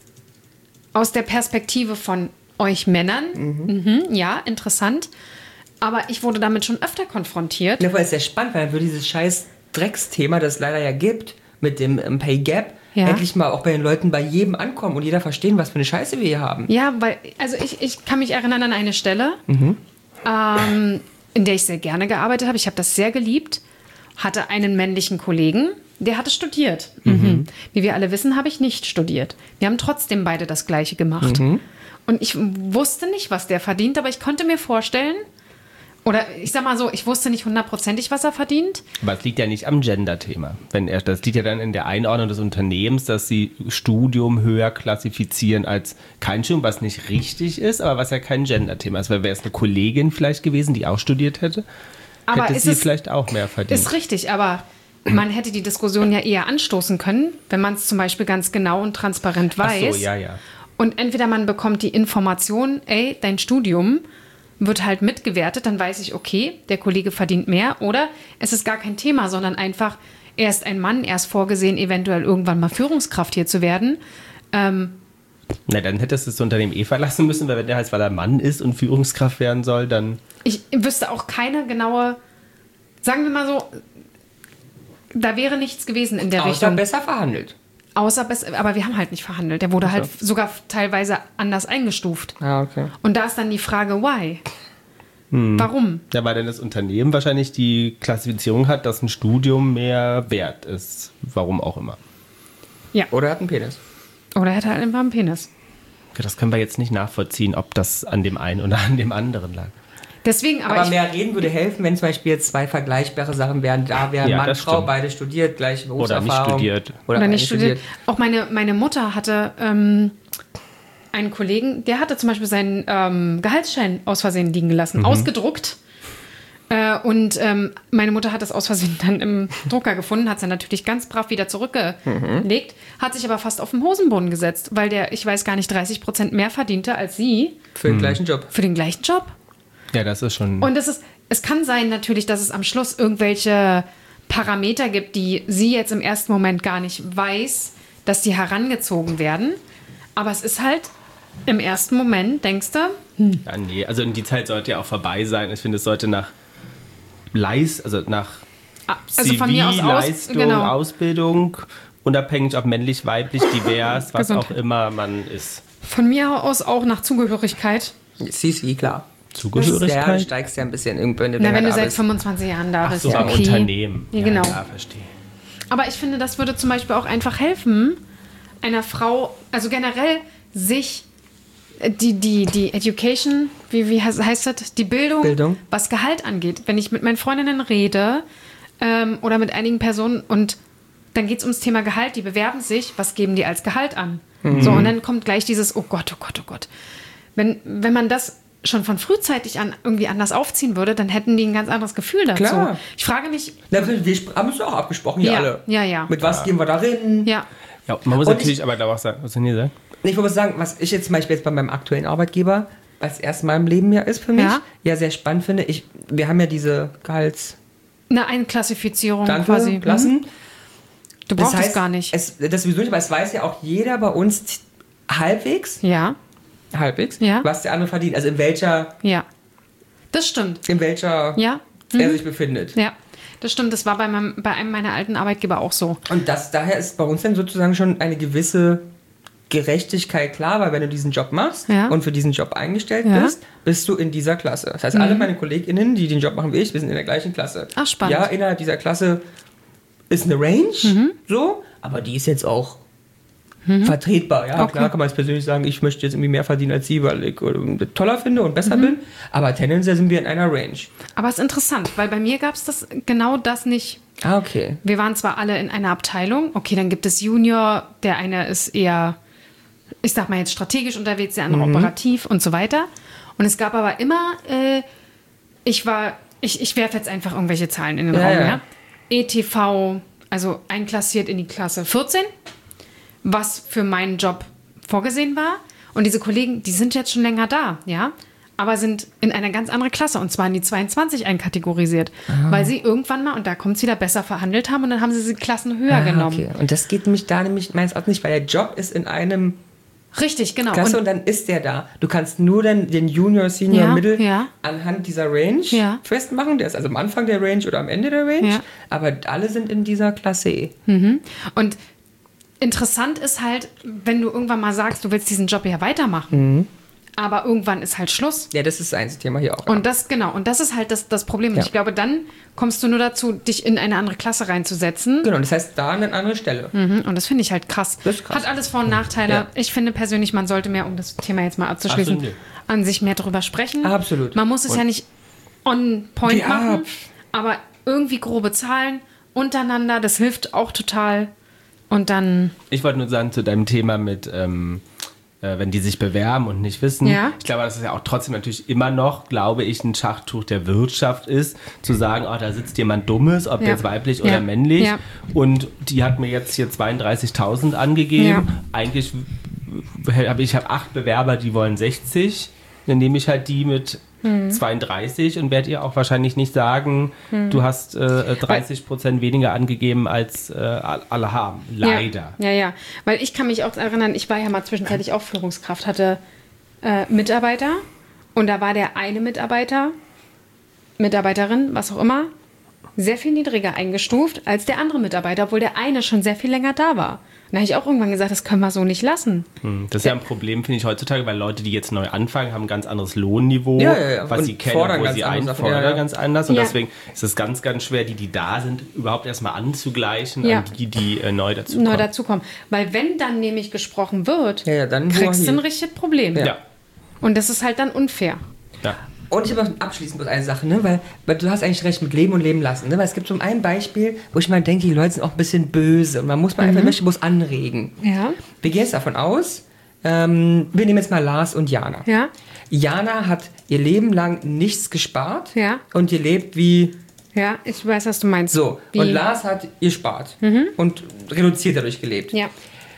Aus der Perspektive von euch Männern. Mhm. Mhm, ja, interessant. Aber ich wurde damit schon öfter konfrontiert. Ja, weil es sehr spannend, weil dann würde dieses scheiß Drecksthema, das es leider ja gibt, mit dem um, Pay Gap, ja. endlich mal auch bei den Leuten, bei jedem ankommen und jeder verstehen, was für eine Scheiße wir hier haben. Ja, weil, also ich, ich kann mich erinnern an eine Stelle, mhm. ähm, in der ich sehr gerne gearbeitet habe. Ich habe das sehr geliebt. Hatte einen männlichen Kollegen, der hatte studiert. Mhm. Mhm. Wie wir alle wissen, habe ich nicht studiert. Wir haben trotzdem beide das Gleiche gemacht. Mhm. Und ich wusste nicht, was der verdient, aber ich konnte mir vorstellen, oder ich sag mal so, ich wusste nicht hundertprozentig, was er verdient. Aber es liegt ja nicht am Gender-Thema. Wenn er, das liegt ja dann in der Einordnung des Unternehmens, dass sie Studium höher klassifizieren als kein Studium, was nicht richtig ist, aber was ja kein Gender-Thema ist. Weil wäre es eine Kollegin vielleicht gewesen, die auch studiert hätte, aber hätte sie es, vielleicht auch mehr verdient. Ist richtig, aber man hätte die Diskussion ja eher anstoßen können, wenn man es zum Beispiel ganz genau und transparent weiß. Ach so, ja, ja. Und entweder man bekommt die Information, ey, dein Studium wird halt mitgewertet, dann weiß ich, okay, der Kollege verdient mehr. Oder es ist gar kein Thema, sondern einfach, er ist ein Mann, er ist vorgesehen, eventuell irgendwann mal Führungskraft hier zu werden. Ähm, Na, dann hättest du das Unternehmen eh verlassen müssen, weil wenn der heißt, weil er Mann ist und Führungskraft werden soll, dann... Ich wüsste auch keine genaue, sagen wir mal so, da wäre nichts gewesen in der Außer Richtung. besser verhandelt. Außer besser, aber wir haben halt nicht verhandelt. Der wurde also. halt sogar teilweise anders eingestuft. Ah, okay. Und da ist dann die Frage, why? Hm. Warum? Ja, weil dann das Unternehmen wahrscheinlich die Klassifizierung hat, dass ein Studium mehr wert ist. Warum auch immer. Ja. Oder er hat einen Penis. Oder er hat halt einfach einen Penis. Das können wir jetzt nicht nachvollziehen, ob das an dem einen oder an dem anderen lag. Deswegen, aber aber ich, mehr reden würde helfen, wenn zum Beispiel jetzt zwei vergleichbare Sachen wären. Da wären ja, Mann, Frau, stimmt. beide studiert, gleiche Berufserfahrung. Oder nicht studiert. Oder, oder nicht studiert. studiert. Auch meine, meine Mutter hatte ähm, einen Kollegen, der hatte zum Beispiel seinen ähm, Gehaltsschein aus Versehen liegen gelassen, mhm. ausgedruckt. Äh, und ähm, meine Mutter hat das aus Versehen dann im Drucker gefunden, hat es dann natürlich ganz brav wieder zurückgelegt, mhm. hat sich aber fast auf den Hosenboden gesetzt, weil der, ich weiß gar nicht, dreißig Prozent mehr verdiente als sie. Für den mhm. gleichen Job. Für den gleichen Job. Ja, das ist schon... Und es ist, es kann sein natürlich, dass es am Schluss irgendwelche Parameter gibt, die sie jetzt im ersten Moment gar nicht weiß, dass die herangezogen werden. Aber es ist halt im ersten Moment, denkst du? Hm. Ja, nee, also die Zeit sollte ja auch vorbei sein. Ich finde, es sollte nach Leist, also nach also von mir aus Leistung, aus, genau. Ausbildung, unabhängig ob männlich, weiblich, divers, was Gesund. auch immer man ist. Von mir aus auch nach Zugehörigkeit. Sie, sie, klar. Zugehörigkeit? Ja, du steigst ja ein bisschen irgendwann in Na, wenn du seit fünfundzwanzig Jahren da Ach bist. so, Ja, am okay. Unternehmen. Ja, genau. Ja, verstehe. Aber ich finde, das würde zum Beispiel auch einfach helfen, einer Frau, also generell sich die, die, die Education, wie, wie heißt das? Die Bildung, Bildung, was Gehalt angeht. Wenn ich mit meinen Freundinnen rede ähm, oder mit einigen Personen und dann geht es ums Thema Gehalt, die bewerben sich, was geben die als Gehalt an? Mhm. So, und dann kommt gleich dieses, oh Gott, oh Gott, oh Gott. Wenn, wenn man das schon von frühzeitig an irgendwie anders aufziehen würde, dann hätten die ein ganz anderes Gefühl dazu. Klar. Ich frage mich... Na, wir haben es auch abgesprochen, hier ja, alle. Ja, ja. Mit was ja. gehen wir da rein? Ja. Ja, man muss Und natürlich ich, aber da auch sagen, was denn hier sagen? Ich muss sagen, was ich jetzt zum Beispiel jetzt bei meinem aktuellen Arbeitgeber, was erstmal im Leben ja ist für mich, Ja. ja sehr spannend finde. Ich, wir haben ja diese Gehalts... Eine Einklassifizierung Danke, quasi. Klassen. Mhm. Du brauchst das heißt, es gar nicht. Es, das sowieso nicht, aber es weiß ja auch jeder bei uns halbwegs, Ja, halbwegs, Ja. was der andere verdient. Also in welcher, ja. Das stimmt. in welcher Ja. er Mhm. sich befindet. Ja, das stimmt. Das war bei, meinem, bei einem meiner alten Arbeitgeber auch so. Und das, daher ist bei uns dann sozusagen schon eine gewisse Gerechtigkeit klar, weil wenn du diesen Job machst Ja. und für diesen Job eingestellt Ja. bist, bist du in dieser Klasse. Das heißt, alle meine KollegInnen, die den Job machen wie ich, wir sind in der gleichen Klasse. Ach, spannend. Ja, innerhalb dieser Klasse ist eine Range, Mhm. so, aber die ist jetzt auch vertretbar. Ja, Okay. klar kann man jetzt persönlich sagen, ich möchte jetzt irgendwie mehr verdienen als sie, weil ich äh, toller finde und besser Mhm. bin, aber tendenziell sind wir in einer Range. Aber es ist interessant, weil bei mir gab es das genau das nicht. Ah, okay. Wir waren zwar alle in einer Abteilung, okay, dann gibt es Junior, der eine ist eher, ich sag mal jetzt strategisch unterwegs, der andere operativ und so weiter. Und es gab aber immer, äh, ich war, ich, ich werfe jetzt einfach irgendwelche Zahlen in den Ja, Raum, ja. ja. E T V, also einklassiert in die Klasse vierzehn, was für meinen Job vorgesehen war. Und diese Kollegen, die sind jetzt schon länger da, ja, aber sind in eine ganz andere Klasse, und zwar in die zweiundzwanzig einkategorisiert, weil sie irgendwann mal, und da kommt es wieder, besser verhandelt haben, und dann haben sie sie Klassen höher Ah, genommen. okay. Und das geht nämlich da nämlich meines Erachtens nicht, weil der Job ist in einem Richtig, genau. Klasse und, Und, dann ist der da. Du kannst nur dann den Junior, Senior, Ja, Middle ja. anhand dieser Range Ja. festmachen. Der ist also am Anfang der Range oder am Ende der Range. Ja. Aber alle sind in dieser Klasse E. und interessant ist halt, wenn du irgendwann mal sagst, du willst diesen Job ja weitermachen, aber irgendwann ist halt Schluss. Ja, das ist das einzige Thema hier auch. Und das, genau, und das ist halt das, das Problem. Und Ja. ich glaube, dann kommst du nur dazu, dich in eine andere Klasse reinzusetzen. Genau, das heißt, da an eine andere Stelle. Mhm, und das finde ich halt krass. Das ist krass. Hat alles Vor- und Nachteile. Ja. Ich finde persönlich, man sollte mehr, um das Thema jetzt mal abzuschließen, Absolut. an sich mehr darüber sprechen. Absolut. Man muss es ja nicht on point Ja. machen, aber irgendwie grobe Zahlen untereinander, das hilft auch total. Und dann, Ich wollte nur sagen zu deinem Thema mit, ähm, äh, wenn die sich bewerben und nicht wissen. Ja. Ich glaube, dass es ja auch trotzdem natürlich immer noch, glaube ich, ein Schachtuch der Wirtschaft ist, zu sagen, oh, da sitzt jemand Dummes, ob Ja. jetzt weiblich Ja. oder männlich. Ja. Und die hat mir jetzt hier zweiunddreißigtausend angegeben. Ja. Eigentlich habe ich hab acht Bewerber, die wollen sechzig. Dann nehme ich halt die mit Hm. zweiunddreißig und werde ihr auch wahrscheinlich nicht sagen, du hast äh, dreißig Prozent weniger angegeben, als äh, alle haben. Leider. Ja, ja, ja. Weil ich kann mich auch erinnern, ich war ja mal zwischenzeitlich auch Führungskraft, hatte äh, Mitarbeiter, und da war der eine Mitarbeiter, Mitarbeiterin, was auch immer, sehr viel niedriger eingestuft als der andere Mitarbeiter, obwohl der eine schon sehr viel länger da war. Und da habe ich auch irgendwann gesagt, das können wir so nicht lassen. Hm, Das ist ja ein Problem, finde ich, heutzutage, weil Leute, die jetzt neu anfangen, haben ein ganz anderes Lohnniveau, Ja, ja, ja. was Und sie kennen, fordern wo ganz sie andere Sachen. einfordern, Ja, ja. ganz anders. Und Ja. deswegen ist es ganz, ganz schwer, die, die da sind, überhaupt erstmal anzugleichen Ja. an die, die äh, neu dazukommen. Neu dazukommen. Weil wenn dann nämlich gesprochen wird, Ja, ja, dann kriegst du wohin? ein richtiges Problem. Ja. Und das ist halt dann unfair. Ja. Und ich habe noch abschließend bloß eine Sache, ne? weil, weil du hast eigentlich recht mit Leben und Leben lassen. Ne? Weil es gibt so ein Beispiel, wo ich mal denke, die Leute sind auch ein bisschen böse und man muss mal einfach, möchte bloß anregen. Ja. Wir gehen jetzt davon aus, ähm, wir nehmen jetzt mal Lars und Jana. Ja. Jana hat ihr Leben lang nichts gespart Ja. und ihr lebt wie Ja, ich weiß, was du meinst. so. Wie? Und Lars hat ihr spart und reduziert dadurch gelebt. Ja.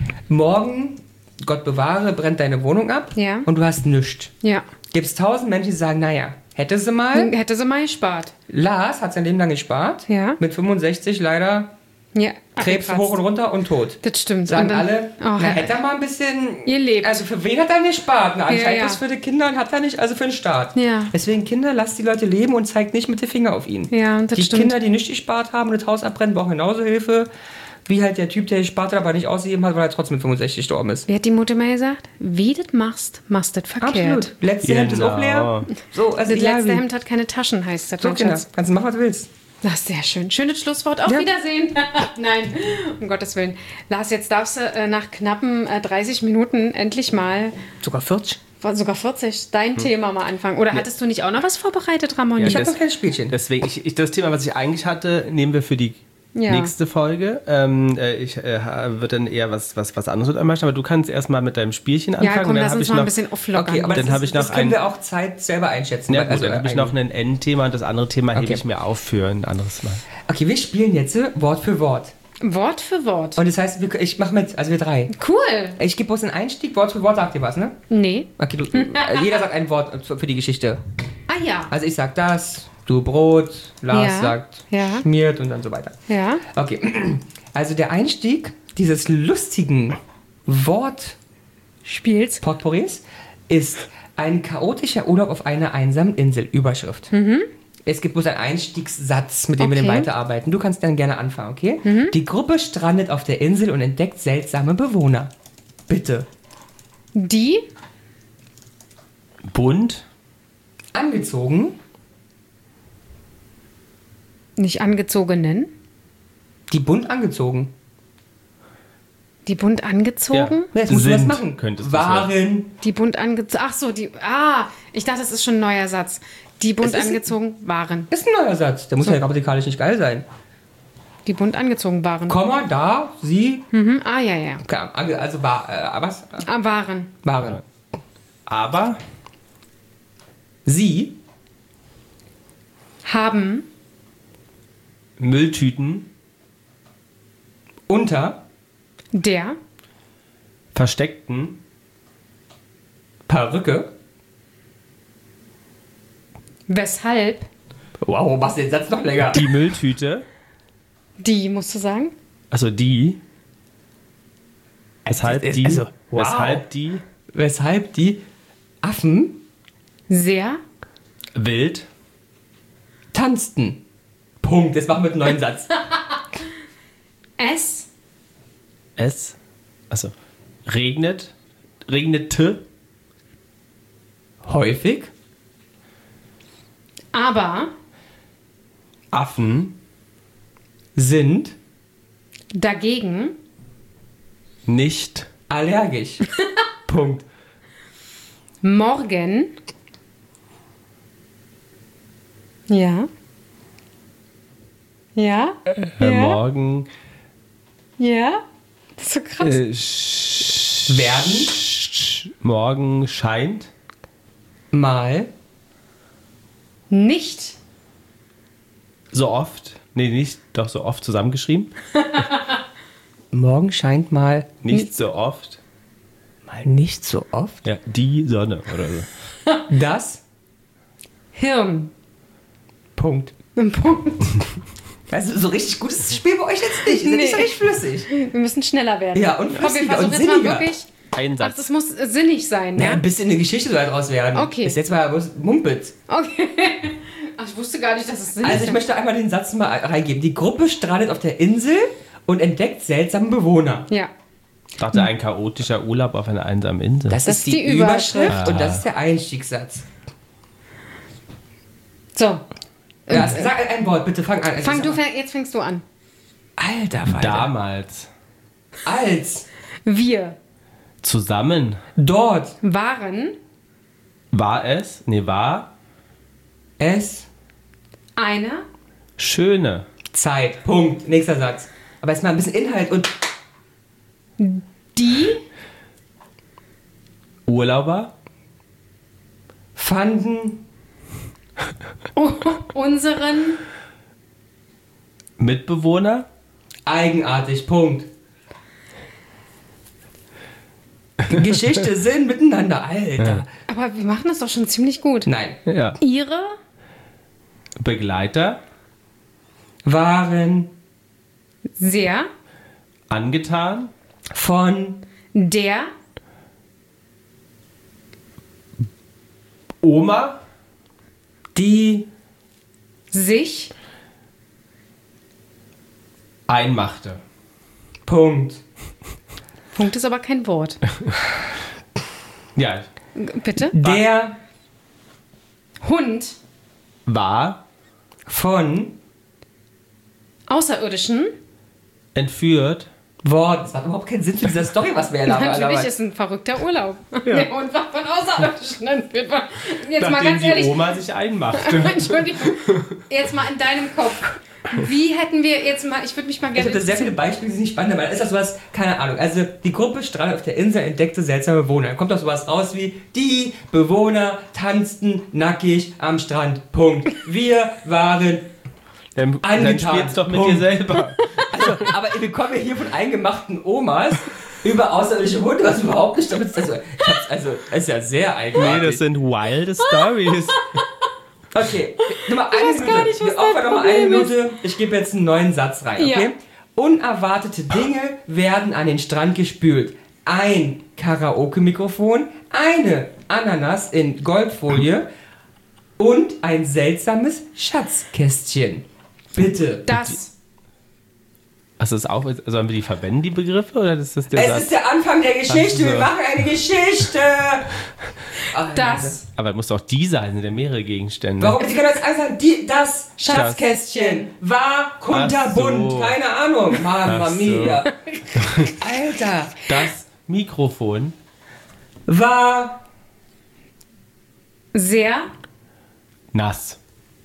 Morgen, Gott bewahre, brennt deine Wohnung ab Ja. und du hast nichts. Ja. Gibt es tausend Menschen, die sagen, naja, hätte sie mal. Hätte sie mal gespart. Lars hat sein Leben lang gespart. Ja. Mit fünfundsechzig leider Ja. Krebs abgekratzt. hoch und runter und tot. Das stimmt. Sagen Und dann- alle, Oh, na, Herr- hätte er mal ein bisschen... Ihr lebt. Also für wen hat er nicht gespart? Na, anscheinend ja. was für die Kinder und hat er nicht, also für den Staat. Ja. Deswegen Kinder, lasst die Leute leben und zeigt nicht mit dem Finger auf ihn. Ja, das die stimmt. Kinder, die nicht gespart haben und das Haus abbrennen, brauchen genauso Hilfe. Wie halt der Typ, der gespart hat, aber nicht ausgegeben hat, weil er trotzdem mit fünfundsechzig gestorben ist. Wie hat die Mutter mal gesagt? Wie du das machst, machst du das verkehrt. Absolut. Letzte Hemd ist auch Genau. leer. So, also Das egal letzte wie. Hemd hat keine Taschen, heißt das. So, mein Kinder, Schatz. kannst du machen, was du willst. Das ist sehr schön. Schönes Schlusswort. Auf Ja. Wiedersehen. Nein, um Gottes Willen. Lars, jetzt darfst du äh, nach knappen äh, dreißig Minuten endlich mal, Sogar vierzig. sogar vierzig, dein Thema mal anfangen. Oder hattest du nicht auch noch was vorbereitet, Ramon? Ja, Ich habe das- noch kein Spielchen. Deswegen, ich, ich, das Thema, was ich eigentlich hatte, nehmen wir für die Ja. nächste Folge. Ähm, äh, ich äh, würde dann eher was, was, was anderes mit einmal machen, aber du kannst erstmal mit deinem Spielchen anfangen. Ja, komm, und dann lass hab uns ich mal ein noch, bisschen auflockern. Okay, aber Dann das, hab ist, ich noch das können ein- wir auch Zeit selber einschätzen. Ja, weil- gut, dann habe ich ein- noch ein Endthema und das andere Thema hebe Okay. ich mir auf für ein anderes Mal. Okay, wir spielen jetzt äh, Wort für Wort. Wort für Wort. Und das heißt, wir- ich mach mit, also wir drei. Cool. Ich gebe bloß einen Einstieg, Wort für Wort sagt ihr was, ne? Nee. Okay, du, äh, jeder sagt ein Wort für die Geschichte. Ah ja. Also ich sag das, du Brot, Lars Ja, sagt ja. schmiert und dann so weiter. Ja. Okay, also der Einstieg dieses lustigen Spiel's. Wort-Potpourris ist ein chaotischer Urlaub auf einer einsamen Insel. Überschrift. Es gibt bloß einen Einstiegssatz, mit dem wir Okay. dann weiterarbeiten. Du kannst dann gerne anfangen, okay? Die Gruppe strandet auf der Insel und entdeckt seltsame Bewohner. Bitte. Die Bunt, Angezogen, nicht angezogenen. die bunt angezogen. Die bunt angezogen. Ja, jetzt musst du was Sind, machen. könntest du Waren. Die bunt angezogen. Ach so, die. Ah, ich dachte, das ist schon ein neuer Satz. Die bunt Es ist- angezogen waren. Ist ein neuer Satz. Der muss ja grammatikalisch nicht geil sein. Die bunt angezogen waren. Komma, da, sie. Mhm. Ah, ja, ja. Keine Ahnung, Also war, äh, was? Ah, waren. Waren. aber Sie Haben Mülltüten unter der versteckten Perücke. weshalb Wow, machst du den Satz noch länger? die Mülltüte, die, musst du sagen, also die, weshalb es- die, also, wow. weshalb die Weshalb die Affen sehr wild tanzten. Punkt. Jetzt machen wir einen neuen Satz. es es, also regnet, regnete Häufig aber Affen sind dagegen nicht allergisch. Punkt. morgen ja ja äh, ja morgen ja das ist so krass. äh, sch- Werden sch- morgen scheint mal Nicht so oft, nee, nicht, doch so oft zusammengeschrieben, morgen scheint mal nicht so oft, mal nicht so oft ja, die Sonne oder so. das Hirn. Punkt. Ein Punkt. Also so richtig gut ist das Spiel bei euch jetzt nicht. Ist ja nicht so Nee. richtig flüssig. Wir müssen schneller werden. Ja, und Komm, wir flüssiger versuchen und jetzt mal sinniger. wirklich. Ein Ach, Satz. das muss äh, sinnig sein, Ja, ne? ein bisschen eine Geschichte soll daraus werden. Okay. Bis jetzt war ja bloß Mumpitz. Okay. Ach, ich wusste gar nicht, dass es sinnig Also ich ist. möchte einmal den Satz mal reingeben. Die Gruppe strandet auf der Insel und entdeckt seltsame Bewohner. Ja. Ich dachte, ein chaotischer Urlaub auf einer einsamen Insel. Das, Das ist ist die, die Überschrift, Überschrift. und das ist der Einstiegssatz. So. Ja, sag ein Wort, bitte fang an. Also Fang sag du, mal. fäng- jetzt fängst du an. Alter, Falter. Damals Als Wir zusammen dort waren war es, nee, war es eine schöne Zeit. Punkt. Nächster Satz. Aber jetzt mal ein bisschen Inhalt und die Urlauber fanden unseren Mitbewohner eigenartig. Punkt. Geschichte, Sinn, miteinander. Alter. aber wir machen das doch schon ziemlich gut. Nein. ja. Ihre Begleiter Waren sehr angetan von der Oma die sich einmachte. Punkt. Punkt ist aber kein Wort. Ja, Bitte? Der Hund war von Außerirdischen. entführt Wort. Das hat überhaupt keinen Sinn für diese Story, was wir erlauben. Natürlich ist ein verrückter Urlaub. Der Hund war von Außerirdischen entführt. Jetzt mal nachdem ganz die ehrlich. Oma sich einmachte. Entschuldigung. Jetzt mal in deinem Kopf. Wie hätten wir jetzt mal, ich würde mich mal Ich gerne. habe da sehr viele Beispiele, die sind nicht spannend, aber ist das sowas, keine Ahnung. Also die Gruppe strandet auf der Insel, entdeckte seltsame Bewohner. Dann kommt doch sowas raus wie, die Bewohner tanzten nackig am Strand. Punkt. Wir waren Dann, dann spiel's doch mit Punkt. dir selber. Also, aber wir kommen ja hier von eingemachten Omas über außerirdische Hunde, was überhaupt nicht damit ist. Also, ich hab's, also, das ist ja sehr eigenartig. Nee, das sind wilde Stories. Okay, Nummer eine weiß Minute. gar nicht, was Wir opfern dein noch mal eine Problem ist. Minute. Ich gebe jetzt einen neuen Satz rein, okay? Ja. Unerwartete Dinge werden an den Strand gespült. Ein Karaoke-Mikrofon, eine Ananas in Goldfolie und ein seltsames Schatzkästchen. Bitte. Das. Also ist auch, sollen wir die verwenden, die Begriffe? Oder ist das der Es Satz? ist der Anfang der Geschichte. Ach so. Wir machen eine Geschichte. Ah, Das. Aber es muss doch die sein, sind ja mehrere Gegenstände. Warum? Sie können das alles sagen. Die, das Schatzkästchen war kunterbunt. Ach so. Keine Ahnung. Mamma Ach so. mia. Alter. Das Mikrofon War Sehr nass.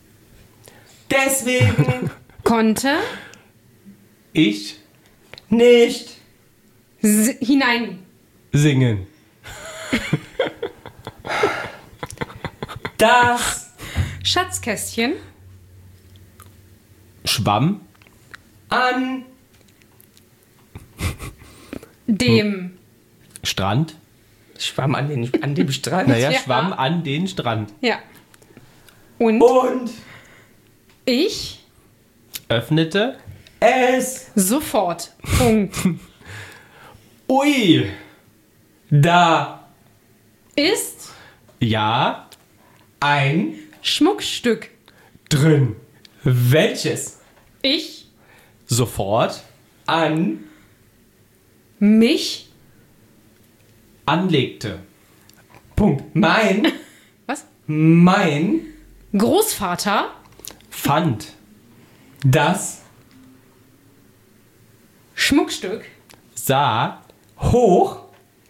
deswegen konnte Ich nicht s- hinein. singen. das Schatzkästchen Schwamm an dem Strand. Schwamm an, den, an dem Strand Naja, Ja. schwamm an den Strand. ja. Und und ich Öffnete. es sofort. Punkt. Ui. da Ist Ja. ein Schmuckstück. Drin. welches Ich Sofort. an mich. Anlegte. Punkt mein Was? mein Großvater. Fand. das Schmuckstück. Sah. hoch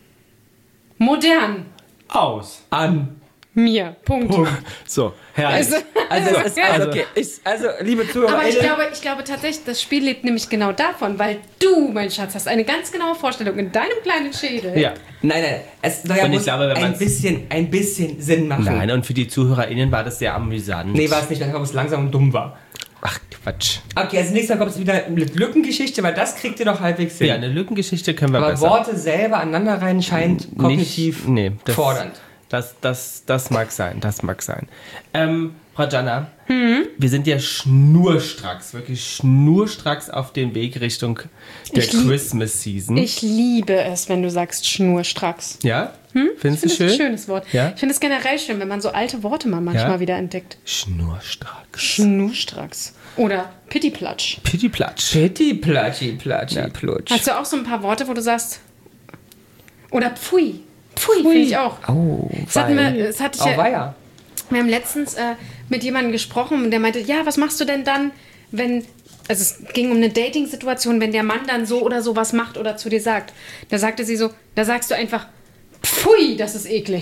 Modern. Aus. an Mir. Punkt. So, herrlich. Also, Also, es ist, Ja. also, okay. ich, also liebe Zuhörer, aber ich glaube, ich glaube tatsächlich, das Spiel lebt nämlich genau davon, weil du, mein Schatz, hast eine ganz genaue Vorstellung in deinem kleinen Schädel. Ja. nein, nein, es soll ja Und ich bloß glaube, wenn ein man's- bisschen, ein bisschen Sinn machen. Nein, und für die ZuhörerInnen war das sehr amüsant. Nee, war es nicht, weil es langsam und dumm war. Ach, Quatsch. Okay, also nächstes Mal kommt es wieder mit Lückengeschichte, weil das kriegt ihr doch halbwegs hin. Ja, eine Lückengeschichte können wir Aber besser. Worte selber aneinander rein scheint kognitiv Nicht, nee, das, fordernd. Das, das, das mag sein, das mag sein. Ähm, Frau Jana, Hm? wir sind ja schnurstracks, wirklich schnurstracks auf dem Weg Richtung der Ich lieb- Christmas Season. Ich liebe es, wenn du sagst schnurstracks. ja? Findest Ich du finde es schön? ein schönes Wort. Ja? Ich finde es generell schön, wenn man so alte Worte mal manchmal Ja? wieder entdeckt. Schnurstracks. Schnurstracks. Oder Pittiplatsch. Pittiplatsch. Pitti, platschi, platschi, plutsch. Hast du auch so ein paar Worte, wo du sagst. Oder Pfui. Pfui, finde ich auch. Oh, Das, hatten wir, das hatte ich oh, ja, weia. wir haben letztens äh, mit jemandem gesprochen und der meinte, ja, was machst du denn dann, wenn, also es ging um eine Dating-Situation, wenn der Mann dann so oder so was macht oder zu dir sagt. Da sagte sie so, da sagst du einfach, pfui, das ist eklig.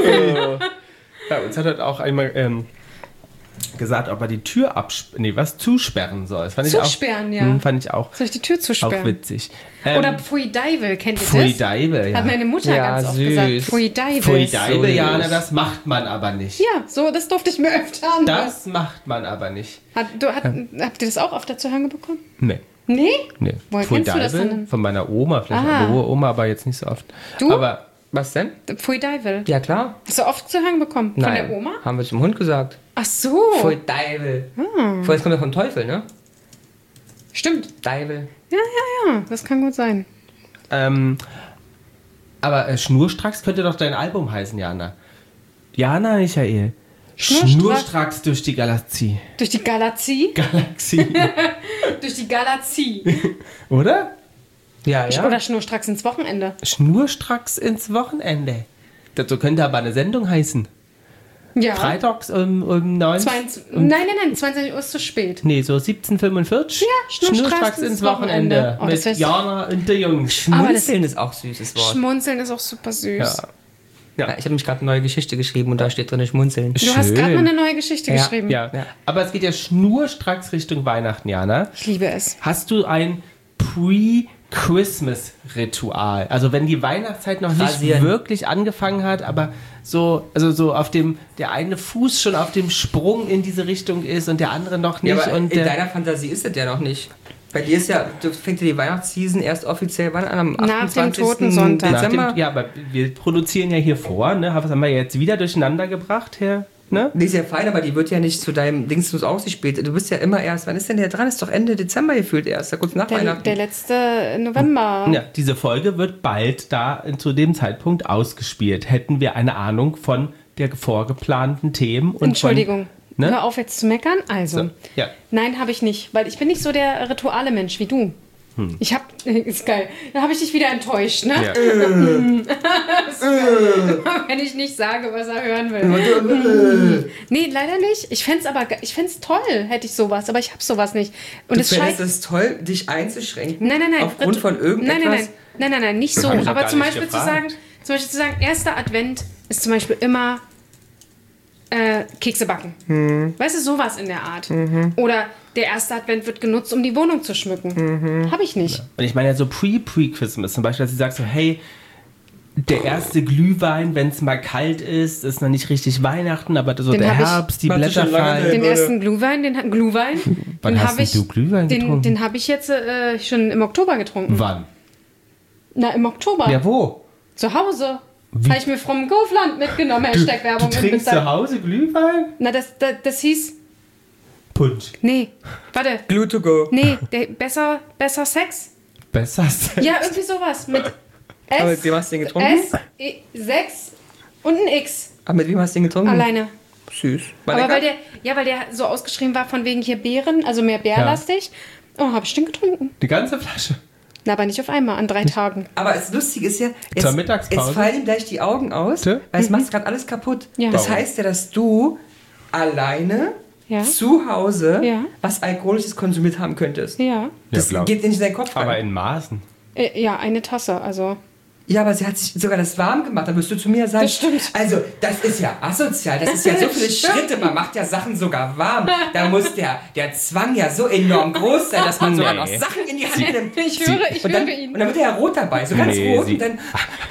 Ja, uns hat halt auch einmal ähm, gesagt, ob er die Tür absperren, nee, was zusperren soll. Das fand ich auch, Zusperren, ja. Hm, fand ich auch, Soll ich die Tür auch zusperren? witzig. Ähm, Oder Pfui Deivel, kennt ihr Pfui das? Deibel, ja. Hat meine Mutter Ja, ganz oft süß. gesagt. Pfui Deivel. Pfui Deibel, süß. Jana, das macht man aber nicht. Ja, so, das durfte ich mir öfter an. Das macht man aber nicht. Hat, du, hat, habt ihr das auch öfter zu hören bekommen? Nee. Nee? Nee. Woher Pfui kennst du das Deibel denn? von meiner Oma, vielleicht Ah. meine Oma, aber jetzt nicht so oft. Du? Aber Was denn? Pfui Deivel. Ja, klar. Hast du oft zu hören bekommen? Von Nein. der Oma? Haben wir zum Hund gesagt. Ach so. Voll Deivel. Hm. Voll, das kommt ja vom Teufel, ne? Stimmt. Deivel. Ja, ja, ja. Das kann gut sein. Ähm, aber äh, Schnurstracks könnte doch dein Album heißen, Jana. Jana Michael. Schnurstracks- Schnurstracks durch die Galaxie. Durch die Galaxie? Galaxie. Durch die Galaxie. Oder? Ja, ja. Oder schnurstracks ins Wochenende. Schnurstracks ins Wochenende. Das so könnte aber eine Sendung heißen. Ja. Freitags um, um neun. zweiundzwanzig, nein, nein, nein. zweiundzwanzig Uhr ist zu spät. Nee, so siebzehn Uhr fünfundvierzig. Ja, Schnurstracks ins Wochenende. Oh, das mit wär's- Jana und der Jungs. Aber das- Schmunzeln ist auch süßes Wort. Schmunzeln ist auch super süß. Ja. Ja, ich habe nämlich gerade eine neue Geschichte geschrieben und da steht drin Schmunzeln. Du hast Schön. gerade mal eine neue Geschichte Ja, geschrieben. Ja. Ja. Aber es geht ja schnurstracks Richtung Weihnachten, Jana. Ich liebe es. Hast du ein Christmas-Ritual. Also wenn die Weihnachtszeit noch nicht Rasieren. wirklich angefangen hat, aber so, also so auf dem, der eine Fuß schon auf dem Sprung in diese Richtung ist und der andere noch nicht. Ja, aber und in der, deiner Fantasie ist das ja noch nicht. Bei dir ist ja, du fängt ja die Weihnachtsseason erst offiziell wann an? Am Nach dem achtundzwanzigsten Totensonntag. nach Dezember? dem, ja, aber wir produzieren ja hier vor, ne? Was haben wir jetzt wieder durcheinander gebracht, Herr? Ne? Die ist ja fein, aber die wird ja nicht zu deinem Dingstus ausgespielt. Du bist ja immer erst, wann ist denn der dran? Ist doch Ende Dezember gefühlt erst, ja, kurz nach Der, Weihnachten. der letzte November. Ja, diese Folge wird bald da zu dem Zeitpunkt ausgespielt. Hätten wir eine Ahnung von der vorgeplanten Themen und Entschuldigung. Von, ne? Hör auf jetzt zu meckern. Also, So, ja. nein, habe ich nicht, weil ich bin nicht so der Rituale-Mensch wie du. Hm. Ich hab, ist geil. Da habe ich dich wieder enttäuscht, ne? Ja. Wenn ich nicht sage, was er hören will. Nee, leider nicht. Ich fänd's aber, ge- ich fänd's toll, hätte ich sowas, aber ich hab sowas nicht. Und Du es fändest scheint. es toll, dich einzuschränken? Nein, nein, nein. Aufgrund Ritu- von irgendetwas? Nein, nein, nein. Nein, nein, nein, nicht so. hab ich doch Aber gar zum nicht Beispiel, zu gefragt. sagen, zum Beispiel zu sagen, erster Advent ist zum Beispiel immer äh, Kekse backen. Hm. Weißt du, sowas in der Art. Mhm. Oder der erste Advent wird genutzt, um die Wohnung zu schmücken. Mhm. Habe ich nicht. Und ich meine ja so Pre-Pre-Christmas, zum Beispiel, dass sie sagt so, hey, der erste Glühwein, wenn es mal kalt ist, ist noch nicht richtig Weihnachten, aber so Den der hab ich- Herbst, die Warte Blätter schon lange fallen. nicht. Den würde- ersten Glühwein, den hat Glühwein. Wann den hast hab denn ich, du Glühwein den, getrunken? den habe ich jetzt äh, schon im Oktober getrunken. Wann? Na, im Oktober. Ja, wo? Zu Hause. Habe ich mir vom Kaufland mitgenommen, Hashtag Du Werbung. trinkst zu Hause Glühwein? Na, das, das, das hieß. Punsch. Nee, warte. Glue to go. Nee, der, besser, besser Sex? Besser. Ja, irgendwie sowas. Mit Aber S, mit wem hast du den getrunken? S, E, sechs und ein X. Aber mit wem hast du den getrunken? Alleine. Süß. War Aber lecker? weil der, ja, weil der so ausgeschrieben war von wegen hier Beeren, also mehr bärlastig. Oh, habe ich den getrunken. Die ganze Flasche. Na, aber nicht auf einmal, an drei Tagen. Aber das Lustige ist ja, Zur jetzt, Mittagspause? jetzt fallen ihm gleich die Augen aus, Bitte? weil es macht gerade alles kaputt. Ja. Das Warum? heißt ja, dass du alleine Ja. zu Hause Ja. was Alkoholisches konsumiert haben könntest. Ja. Das glaub. geht nicht in deinen Kopf rein. Aber in Maßen. Äh, ja, eine Tasse, also. Ja, aber sie hat sich sogar das warm gemacht. Da wirst du zu mir sagen, Das stimmt. also das ist ja asozial. Das ist ja so viele Schritte. Man macht ja Sachen sogar warm. Da muss der, der Zwang ja so enorm groß sein, dass man sogar Nee. noch Sachen in die Hand nimmt. Ich höre, ich und dann, höre ihn. Und dann wird er ja rot dabei, so ganz Nee, rot. sie- Und dann,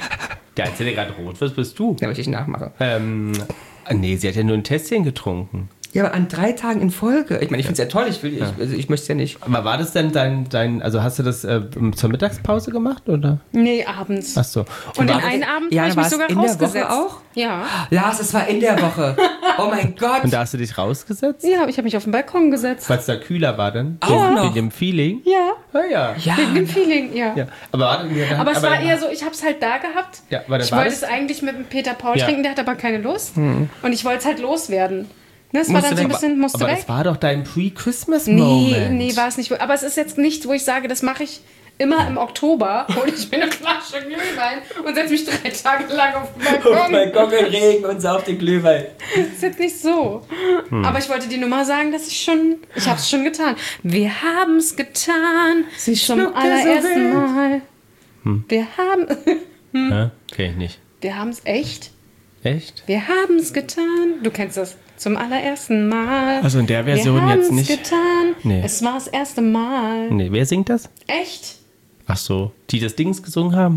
Der Einzige, der gerade rot wird, bist du. ja, was ich nachmache. Ähm, nee, sie hat ja nur ein Tässchen getrunken. Ja, aber an drei Tagen in Folge. Ich meine, ich finde es ja toll. Ich, will, ich, also ich möchte es ja nicht. Aber war das denn dein, dein also hast du das äh, zur Mittagspause gemacht, oder? Nee, abends. Ach so. Und war den das- einen Abend Ja, habe ich war mich es sogar in der rausgesetzt. Woche auch? Ja. Lars, es war in der Woche. Oh mein Gott. Und da hast du dich rausgesetzt? Ja, ich habe mich auf den Balkon gesetzt. Weil es da kühler war dann? Auch Wegen- noch? Wegen dem Feeling? Ja, Ah, ja. ja. wegen dem Feeling, ja. ja. Aber, warte, ja, dann- Aber es war dann- eher so, ich habe es halt da gehabt. Ja, aber dann ich war wollte das- es eigentlich mit dem Peter Paul Ja. trinken, der hat aber keine Lust. Und ich wollte es halt loswerden. Ne, es war Musste dann so ein weg. bisschen, musste Aber weg. das war doch dein Nee, Pre-Christmas-Moment. nee, war es nicht. Aber es ist jetzt nichts, wo ich sage, das mache ich immer im Oktober. Hole ich mir eine Flasche Glühwein und setze mich drei Tage lang auf den Balkon. Gott, in Regen und sauf den Glühwein. Das ist jetzt nicht so. Hm. Aber ich wollte dir nur mal sagen, dass ich schon, ich habe es schon getan. Wir haben es getan. Sie zum schluckte so allerersten wild. Mal. Hm. Wir haben, Ja, okay, nicht. wir haben es echt. Echt? Wir haben es getan. Du kennst das. Zum allerersten Mal. Also in der Version Wir jetzt haben's nicht. getan. Nee. Es war das erste Mal. Nee, wer singt das? Echt? Ach so, die das Dings gesungen haben?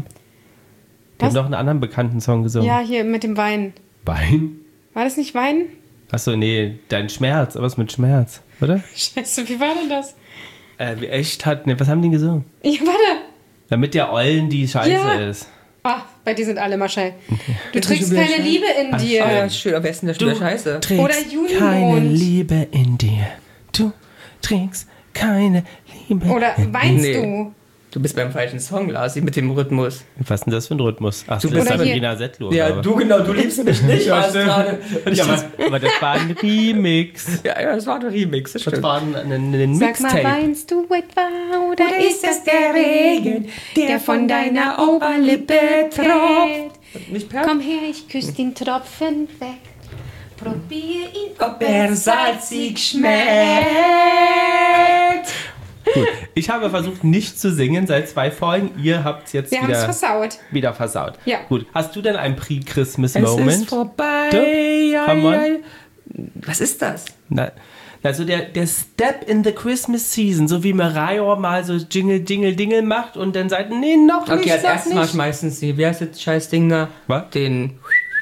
Die Was? haben noch einen anderen bekannten Song gesungen. Ja, hier mit dem Wein. Wein? War das nicht Wein? Ach so, nee, dein Schmerz, aber was mit Schmerz, oder? Scheiße, wie war denn das? Äh, wie echt hat, ne, was haben die gesungen? Ja, warte. Damit der Eulen die Scheiße Ja. ist. Ah, bei dir sind alle immer schei. Du Ist trägst nicht keine wieder Liebe in Ach, dir. Oh ja, schön. Aber wer ist denn der Stimme Scheiße? trägst Oder Junimond. keine Liebe in dir. Du trägst keine Liebe Oder in weinst Nee. du? Du bist beim falschen Song, Lasi, mit dem Rhythmus. Was ist denn das für ein Rhythmus? Ach, Du das ist bist- Sabrina Settler. Ja, aber. du genau, du liebst mich nicht. Ja, warst stimmt. gerade. Ja, aber, aber das war ein Remix. Ja, ja, das war der Remix, das Das stimmt. war ein, ein, ein Sag mal, Mixtape. weinst du etwa oder ist das der Regen, der von deiner Oberlippe trägt? Nicht per Komm her, ich küsse den Tropfen weg. Probier ihn, ob er salzig schmeckt. Gut. Ich habe versucht, nicht zu singen seit zwei Folgen. Ihr habt es jetzt wir haben es wieder, versaut. wieder versaut. Ja. Gut. Hast du denn ein Es Pre-Christmas-Moment? ist vorbei. Du? Ja, Come on. ja. Was ist das? Na, Also der, der Step in the Christmas Season, so wie Mariah mal so Jingle, Jingle, Dingle macht und dann sagt, nee, noch nicht, Okay, als sag erstes mache ich nicht. meistens die, wie heißt das scheiß Ding da? Was? Den,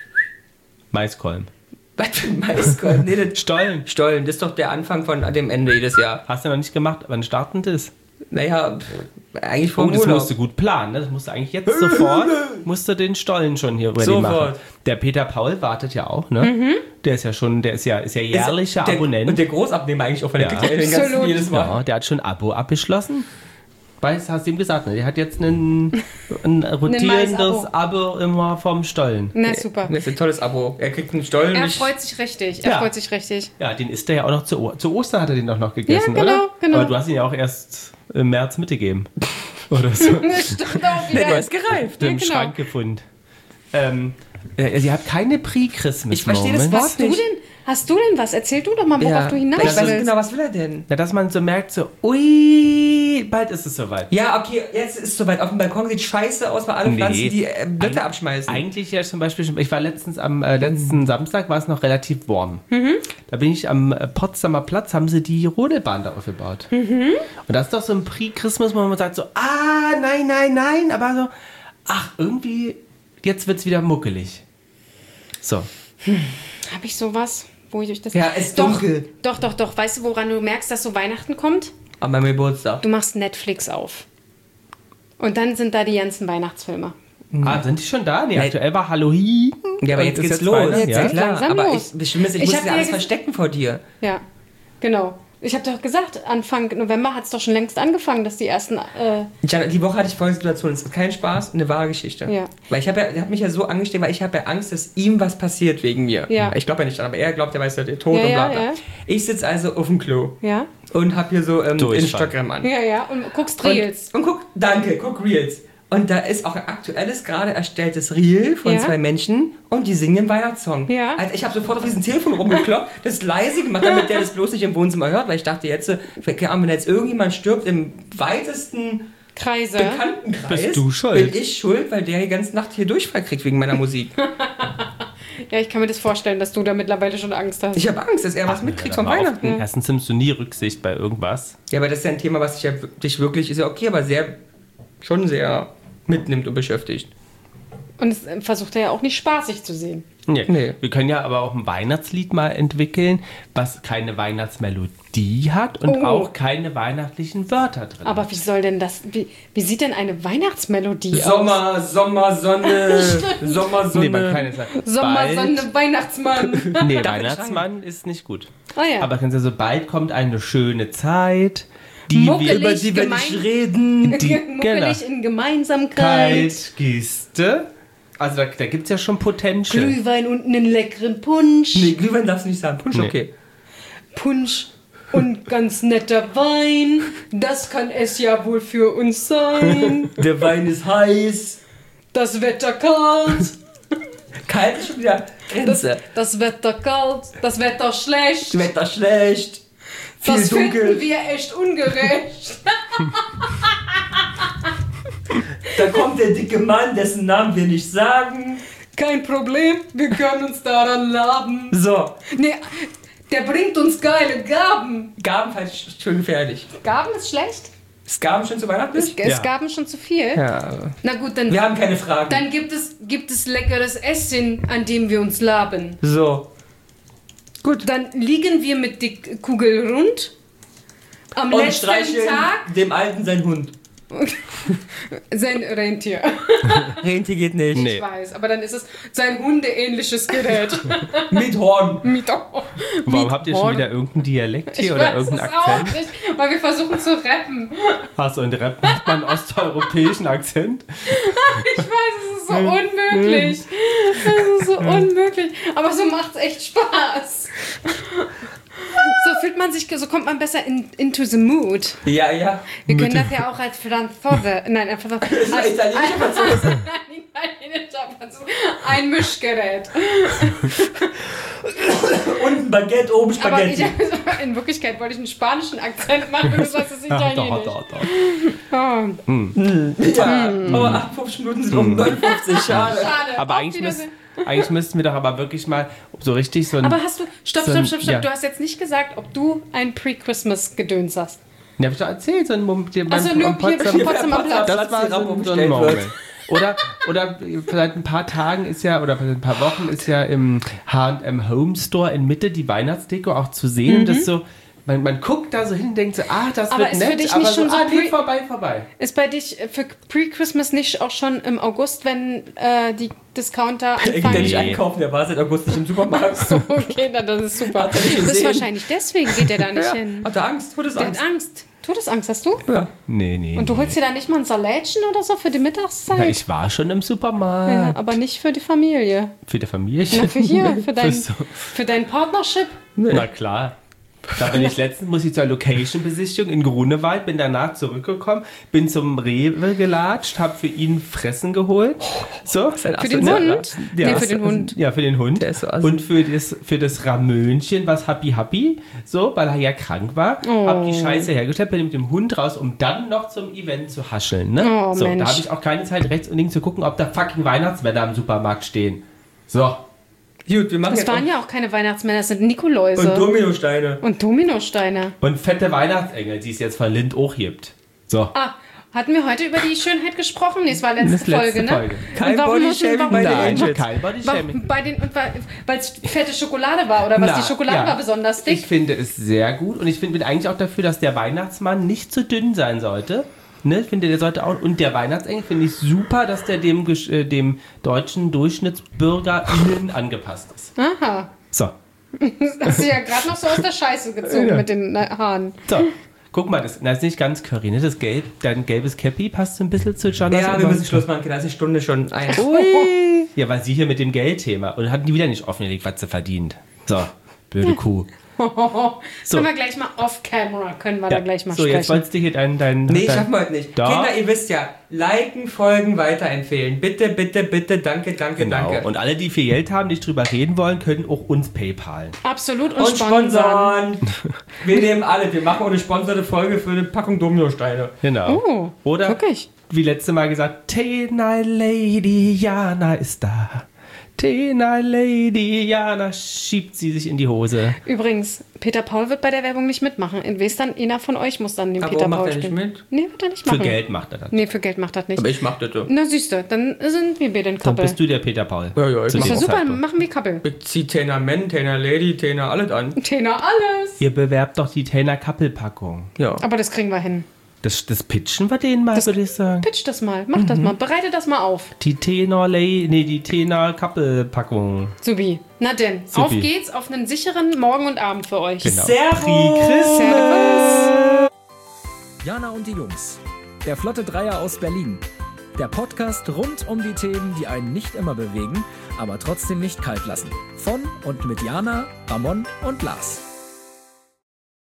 Maiskolben. was für ein Maiskolben? Nee, das Stollen. Stollen, das ist doch der Anfang von dem Ende jedes Jahr. Hast du noch nicht gemacht, wann startend ist? Naja, pff, eigentlich vor Oh, dem das Urlaub. musst du gut planen. Ne? Das musst du eigentlich jetzt sofort, musst du den Stollen schon hier ready Sofort. machen. Der Peter Paul wartet ja auch, ne? Der ist ja schon, der ist ja, ist ja jährlicher der, Abonnent. Und der Großabnehmer eigentlich auch, weil Ja. der kriegt ja den ganzen Absolut. jedes Mal. Ja, der hat schon ein Abo abgeschlossen. Weißt, hast du ihm gesagt, ne? Der hat jetzt ein, ein rotierendes Abo. Abo immer vom Stollen. Na super. Das ist ein tolles Abo. Er kriegt einen Stollen. Er nicht- freut sich richtig. Er Ja. freut sich richtig. Ja, den isst er ja auch noch zu, O- zu Ostern hat er den doch noch gegessen, Ja, genau, oder? genau. Aber du hast ihn ja auch erst im März mitgegeben. Oder so. Stimmt auch Der wieder. Neues gereift. Im genau. Schrank gefunden. Ähm, äh, sie hat keine Pre-Christmas-Moments. Ich verstehe das Wort Hast du denn, hast du denn was? Erzähl du doch mal, worauf Ja. du hinaus Ich weiß willst. genau, was will er denn? Na, dass man so merkt, so, ui, bald ist es soweit. Ja, okay, jetzt ist es soweit. Auf dem Balkon sieht scheiße aus, weil alle Nee. Pflanzen die äh, Blätter Eig- abschmeißen. Eigentlich ja zum Beispiel, schon- ich war letztens am äh, letzten Samstag, war es noch relativ warm. Da bin ich am äh, Potsdamer Platz, haben sie die Rodelbahn da aufgebaut. Und das ist doch so ein Pre-Christmas, wo man sagt so, ah, nein, nein, nein, aber so, ach, irgendwie, jetzt wird es wieder muckelig. So. Habe ich sowas, wo ich euch das... Ja, es ist doch, dunkel. Doch, doch, doch. Weißt du, woran du merkst, dass so Weihnachten kommt? An meinem Geburtstag. Du machst Netflix auf. Und dann sind da die ganzen Weihnachtsfilme. Ah, sind die schon da? Nee, Nein. aktuell war Halloween. Ja, aber Und jetzt ist geht's los. Weihnachten, Ja, ja? klar. Langsam Aber los. ich, ich, muss, ich Ich muss hab ja dir alles ges- verstecken vor dir. Ja, genau. Ich habe doch gesagt, Anfang November hat es doch schon längst angefangen, dass die ersten... Äh, Jana, die Woche hatte ich folgende Situation. Es ist kein Spaß, eine wahre Geschichte. Ja. Weil ich habe ja, der hat mich ja so angesteckt, weil ich habe ja Angst, dass ihm was passiert wegen mir. Ja. Ich glaube ja nicht, aber er glaubt, er weiß ja der Tod Ja, und bla ja, bla. ja. Ich sitze also auf dem Klo ja? und habe hier so ähm, Durchfall. Instagram an. Ja, ja. Und guckst Reels. Und, und guck, danke, guck Reels. Und da ist auch ein aktuelles, gerade erstelltes Reel von Ja. zwei Menschen und die singen einen Weihnachtssong. Ja. Also ich habe sofort auf diesen Telefon rumgekloppt, das leise gemacht, damit der das bloß nicht im Wohnzimmer hört, weil ich dachte jetzt, äh, keine Ahnung, wenn jetzt irgendjemand stirbt im weitesten Kreise. Bekanntenkreis, Bist du schuld? bin ich schuld, weil der die ganze Nacht hier Durchfall kriegt wegen meiner Musik. Ja, ich kann mir das vorstellen, dass du da mittlerweile schon Angst hast. Ich habe Angst, dass er was mitkriegt von Hör mal auf. Weihnachten. Erstens nimmst du nie Rücksicht bei irgendwas. Ja, aber das ist ja ein Thema, was dich ja dich wirklich, ist ja okay, aber sehr, schon sehr mitnimmt und beschäftigt. Und es äh, versucht er ja auch nicht spaßig zu sehen. Nee. Nee. Wir können ja aber auch ein Weihnachtslied mal entwickeln, was keine Weihnachtsmelodie hat und Oh. auch keine weihnachtlichen Wörter drin. Aber wie soll denn das, wie, wie sieht denn eine Weihnachtsmelodie aus? Sommer, Sommersonne, Sommersonne. Nee, man kann jetzt sagen, bald- Sommersonne, Weihnachtsmann. Nee, Darf ich Weihnachtsmann ist nicht gut. Ah ja. Aber kannst du so, bald kommt eine schöne Zeit, die Muckelig. wir über die wir Gemein- nicht reden. die Muckelig in Gemeinsamkeit. Kalt, Giste. Also da, da gibt es ja schon Potential. Glühwein und einen leckeren Punsch. Nee, Glühwein darfst du nicht sagen. Punsch, Nee. okay. Punsch und ganz netter Wein. Das kann es ja wohl für uns sein. Der Wein ist heiß. Das Wetter kalt. Kalt ist schon wieder Grenze. Das Wetter kalt. Das Wetter schlecht. Das Wetter schlecht. Viel Das dunkel. finden wir echt ungerecht. Da kommt der dicke Mann, dessen Namen wir nicht sagen. Kein Problem, wir können uns daran laben. So, Nee, der bringt uns geile Gaben. Gaben falsch schön gefährlich. Gaben ist schlecht? Ist Gaben schon zu Weihnachten? Es, es Ja. Gaben schon zu viel? Ja. Na gut, dann, Wir haben keine Fragen. dann gibt, es, gibt es leckeres Essen, an dem wir uns laben. So. Gut. Dann liegen wir mit der Kugel rund. Am Und letzten streicheln Tag dem Alten sein Hund. sein Rentier. Rentier geht nicht. Nee. Ich weiß, aber dann ist es sein hundeähnliches Gerät. Mit Horn. Mit, Warum habt ihr schon wieder irgendeinen Dialekt Ich hier oder weiß irgendeinen es auch Akzent? nicht, weil wir versuchen zu rappen. Hast du einen Rap macht man einen osteuropäischen Akzent? Ich weiß, es ist so unmöglich. Es ist so unmöglich. Aber so macht es echt Spaß. So fühlt man sich, so kommt man besser in, into the mood. Ja, ja. Wir können das ja auch als Franzose, nein, einfach so, als, Das ist ein italienischer Franzose. ein italienischer Franzose, ein Mischgerät. Unten Baguette, oben Aber ich, Spaghetti. in Wirklichkeit wollte ich einen spanischen Akzent machen und du sagst, es ist Ah, italienisch. doch, doch, doch. Oh, Ja, aber achtundfünfzig Minuten sind um neunundfünfzig. Schade. schade. Aber Auf eigentlich, müß, Wiedersehen. Eigentlich müssten wir doch aber wirklich mal so richtig so ein... Aber hast du, stopp, so stopp, ein, stopp, stopp, ja. du hast jetzt nicht gesagt, ob du ein Pre-Christmas-Gedöns hast. Ja, hab ich doch erzählt, so ein Moment. Also nur hier Potsdam, Potsdamer Platz. das war so ein, so ein Moment. Oder, oder seit ein paar Tagen ist ja, oder seit ein paar Wochen ist ja im H und M Home Store in Mitte die Weihnachtsdeko auch zu sehen. Mhm. Und das so, man, man guckt da so hin und denkt so, ah, das Aber wird ist für nett, dich aber nicht so, schon so ah, nee, pre- vorbei, vorbei. Ist bei dich für Pre-Christmas nicht auch schon im August, wenn äh, die Discounter Ich anfangen? kann nicht einkaufen, der war seit August nicht im Supermarkt. So, okay, na, das ist super. Hat er nicht Das ist gesehen. wahrscheinlich deswegen geht er da nicht Ja. hin. Hat er Angst? Der hat Todesangst. Angst. Todesangst hast du? Ja. Nee, nee. Und du nee. holst dir da nicht mal ein Salätchen oder so für die Mittagszeit? Na, ich war schon im Supermarkt. ja, aber nicht für die Familie. Für die Familie. Na, für hier, für dein, so. für dein Partnership. Na klar. Da bin ich letztens, muss ich zur Location-Besichtigung in Grunewald, bin danach zurückgekommen, bin zum Rewe gelatscht, habe für ihn Fressen geholt. So. Für den Hund? Ja, Nee, für den Hund. Ja, für den Hund. Der ist so assi. Und für das, für das Ramönchen, was Happy Happy, so, weil er ja krank war, Oh. hab die Scheiße hergestellt, bin mit dem Hund raus, um dann noch zum Event zu hascheln. Ne? Oh, so, Mensch. da habe ich auch keine Zeit, rechts und links zu gucken, ob da fucking Weihnachtsmänner am Supermarkt stehen. So. Gut, wir machen Das jetzt waren auch- ja auch keine Weihnachtsmänner, das sind Nikoläuse. Und Dominosteine. Und Dominosteine. Und fette Weihnachtsengel, die es jetzt von Lind auch gibt. So. Ah, hatten wir heute über die Schönheit gesprochen? Nee, es war letzte, Das letzte Folge, ne? Folge. Kein Und warum Bodyshaming mussten- warum- bei den Nein, Angels. kein Bodyshaming. Warum- Bei den, weil es fette Schokolade war oder was? Na, Die Schokolade ja. war besonders dick. Ich finde es sehr gut und ich find, bin eigentlich auch dafür, dass der Weihnachtsmann nicht zu dünn sein sollte. Ne, ich finde, der sollte auch. Und der Weihnachtsengel finde ich super, dass der dem, Gesch- äh, dem deutschen DurchschnittsbürgerInnen angepasst ist. Aha. So. Hast du ja gerade noch so aus der Scheiße gezogen Ja. mit den äh, Haaren. So. Guck mal, das, das ist nicht ganz curry, ne? Das Gelb, dein gelbes Cappy passt so ein bisschen zu Jonas. Ja, wir müssen Schluss machen, da ist eine Stunde schon ein. Ui. Ja, weil sie hier mit dem Geldthema und hatten die wieder nicht offengelegt, was sie verdient. So, blöde Kuh. So. Können wir gleich mal off-camera, können wir da gleich mal so, sprechen. jetzt wolltest du hier dein... dein Nee, dein, schaffen wir heute nicht. Doch. Kinder, ihr wisst ja, liken, folgen, weiterempfehlen. Bitte, bitte, bitte, danke, danke, Genau. danke. Und alle, die viel Geld haben, nicht drüber reden wollen, können auch uns PayPalen. Absolut und, Und sponsern. Sponsoren. Wir nehmen alle. Wir machen auch eine sponserte Folge für eine Packung Dominosteine. Genau. Oh, Oder, wirklich? wie letzte Mal gesagt, Tena Lady Jana ist da. Tena Lady Jana schiebt sie sich in die Hose. Übrigens, Peter Paul wird bei der Werbung nicht mitmachen. Wer dann, einer von euch muss dann den Aber Peter warum macht Paul er nicht spielen. mit? Nee, wird er nicht Für machen. Geld macht er das. Nee, für Geld macht er nicht. Aber ich mach das so. Na siehst du, dann sind wir beide ein Dann Couple. bist du der Peter Paul. Ja, ja, ich Zu mach Ist ja dem super, Zeitpunkt. machen wir Couple. Ich zieh Tena Men, Tena Lady, Tena alles an. Tena alles. Ihr bewerbt doch die Tena Kappelpackung. Ja. Aber das kriegen wir hin. Das, das pitchen wir denen mal, Das- würde ich sagen. Pitch das mal, mach das mal, bereite das mal auf. Die Tena Lady, nee, die Tena Kappelpackung. Subi. Na denn, Supi. auf geht's auf einen sicheren Morgen und Abend für euch. Genau. Servus. Servus. Jana und die Jungs. Der Flotte Dreier aus Berlin. Der Podcast rund um die Themen, die einen nicht immer bewegen, aber trotzdem nicht kalt lassen. Von und mit Jana, Ramon und Lars.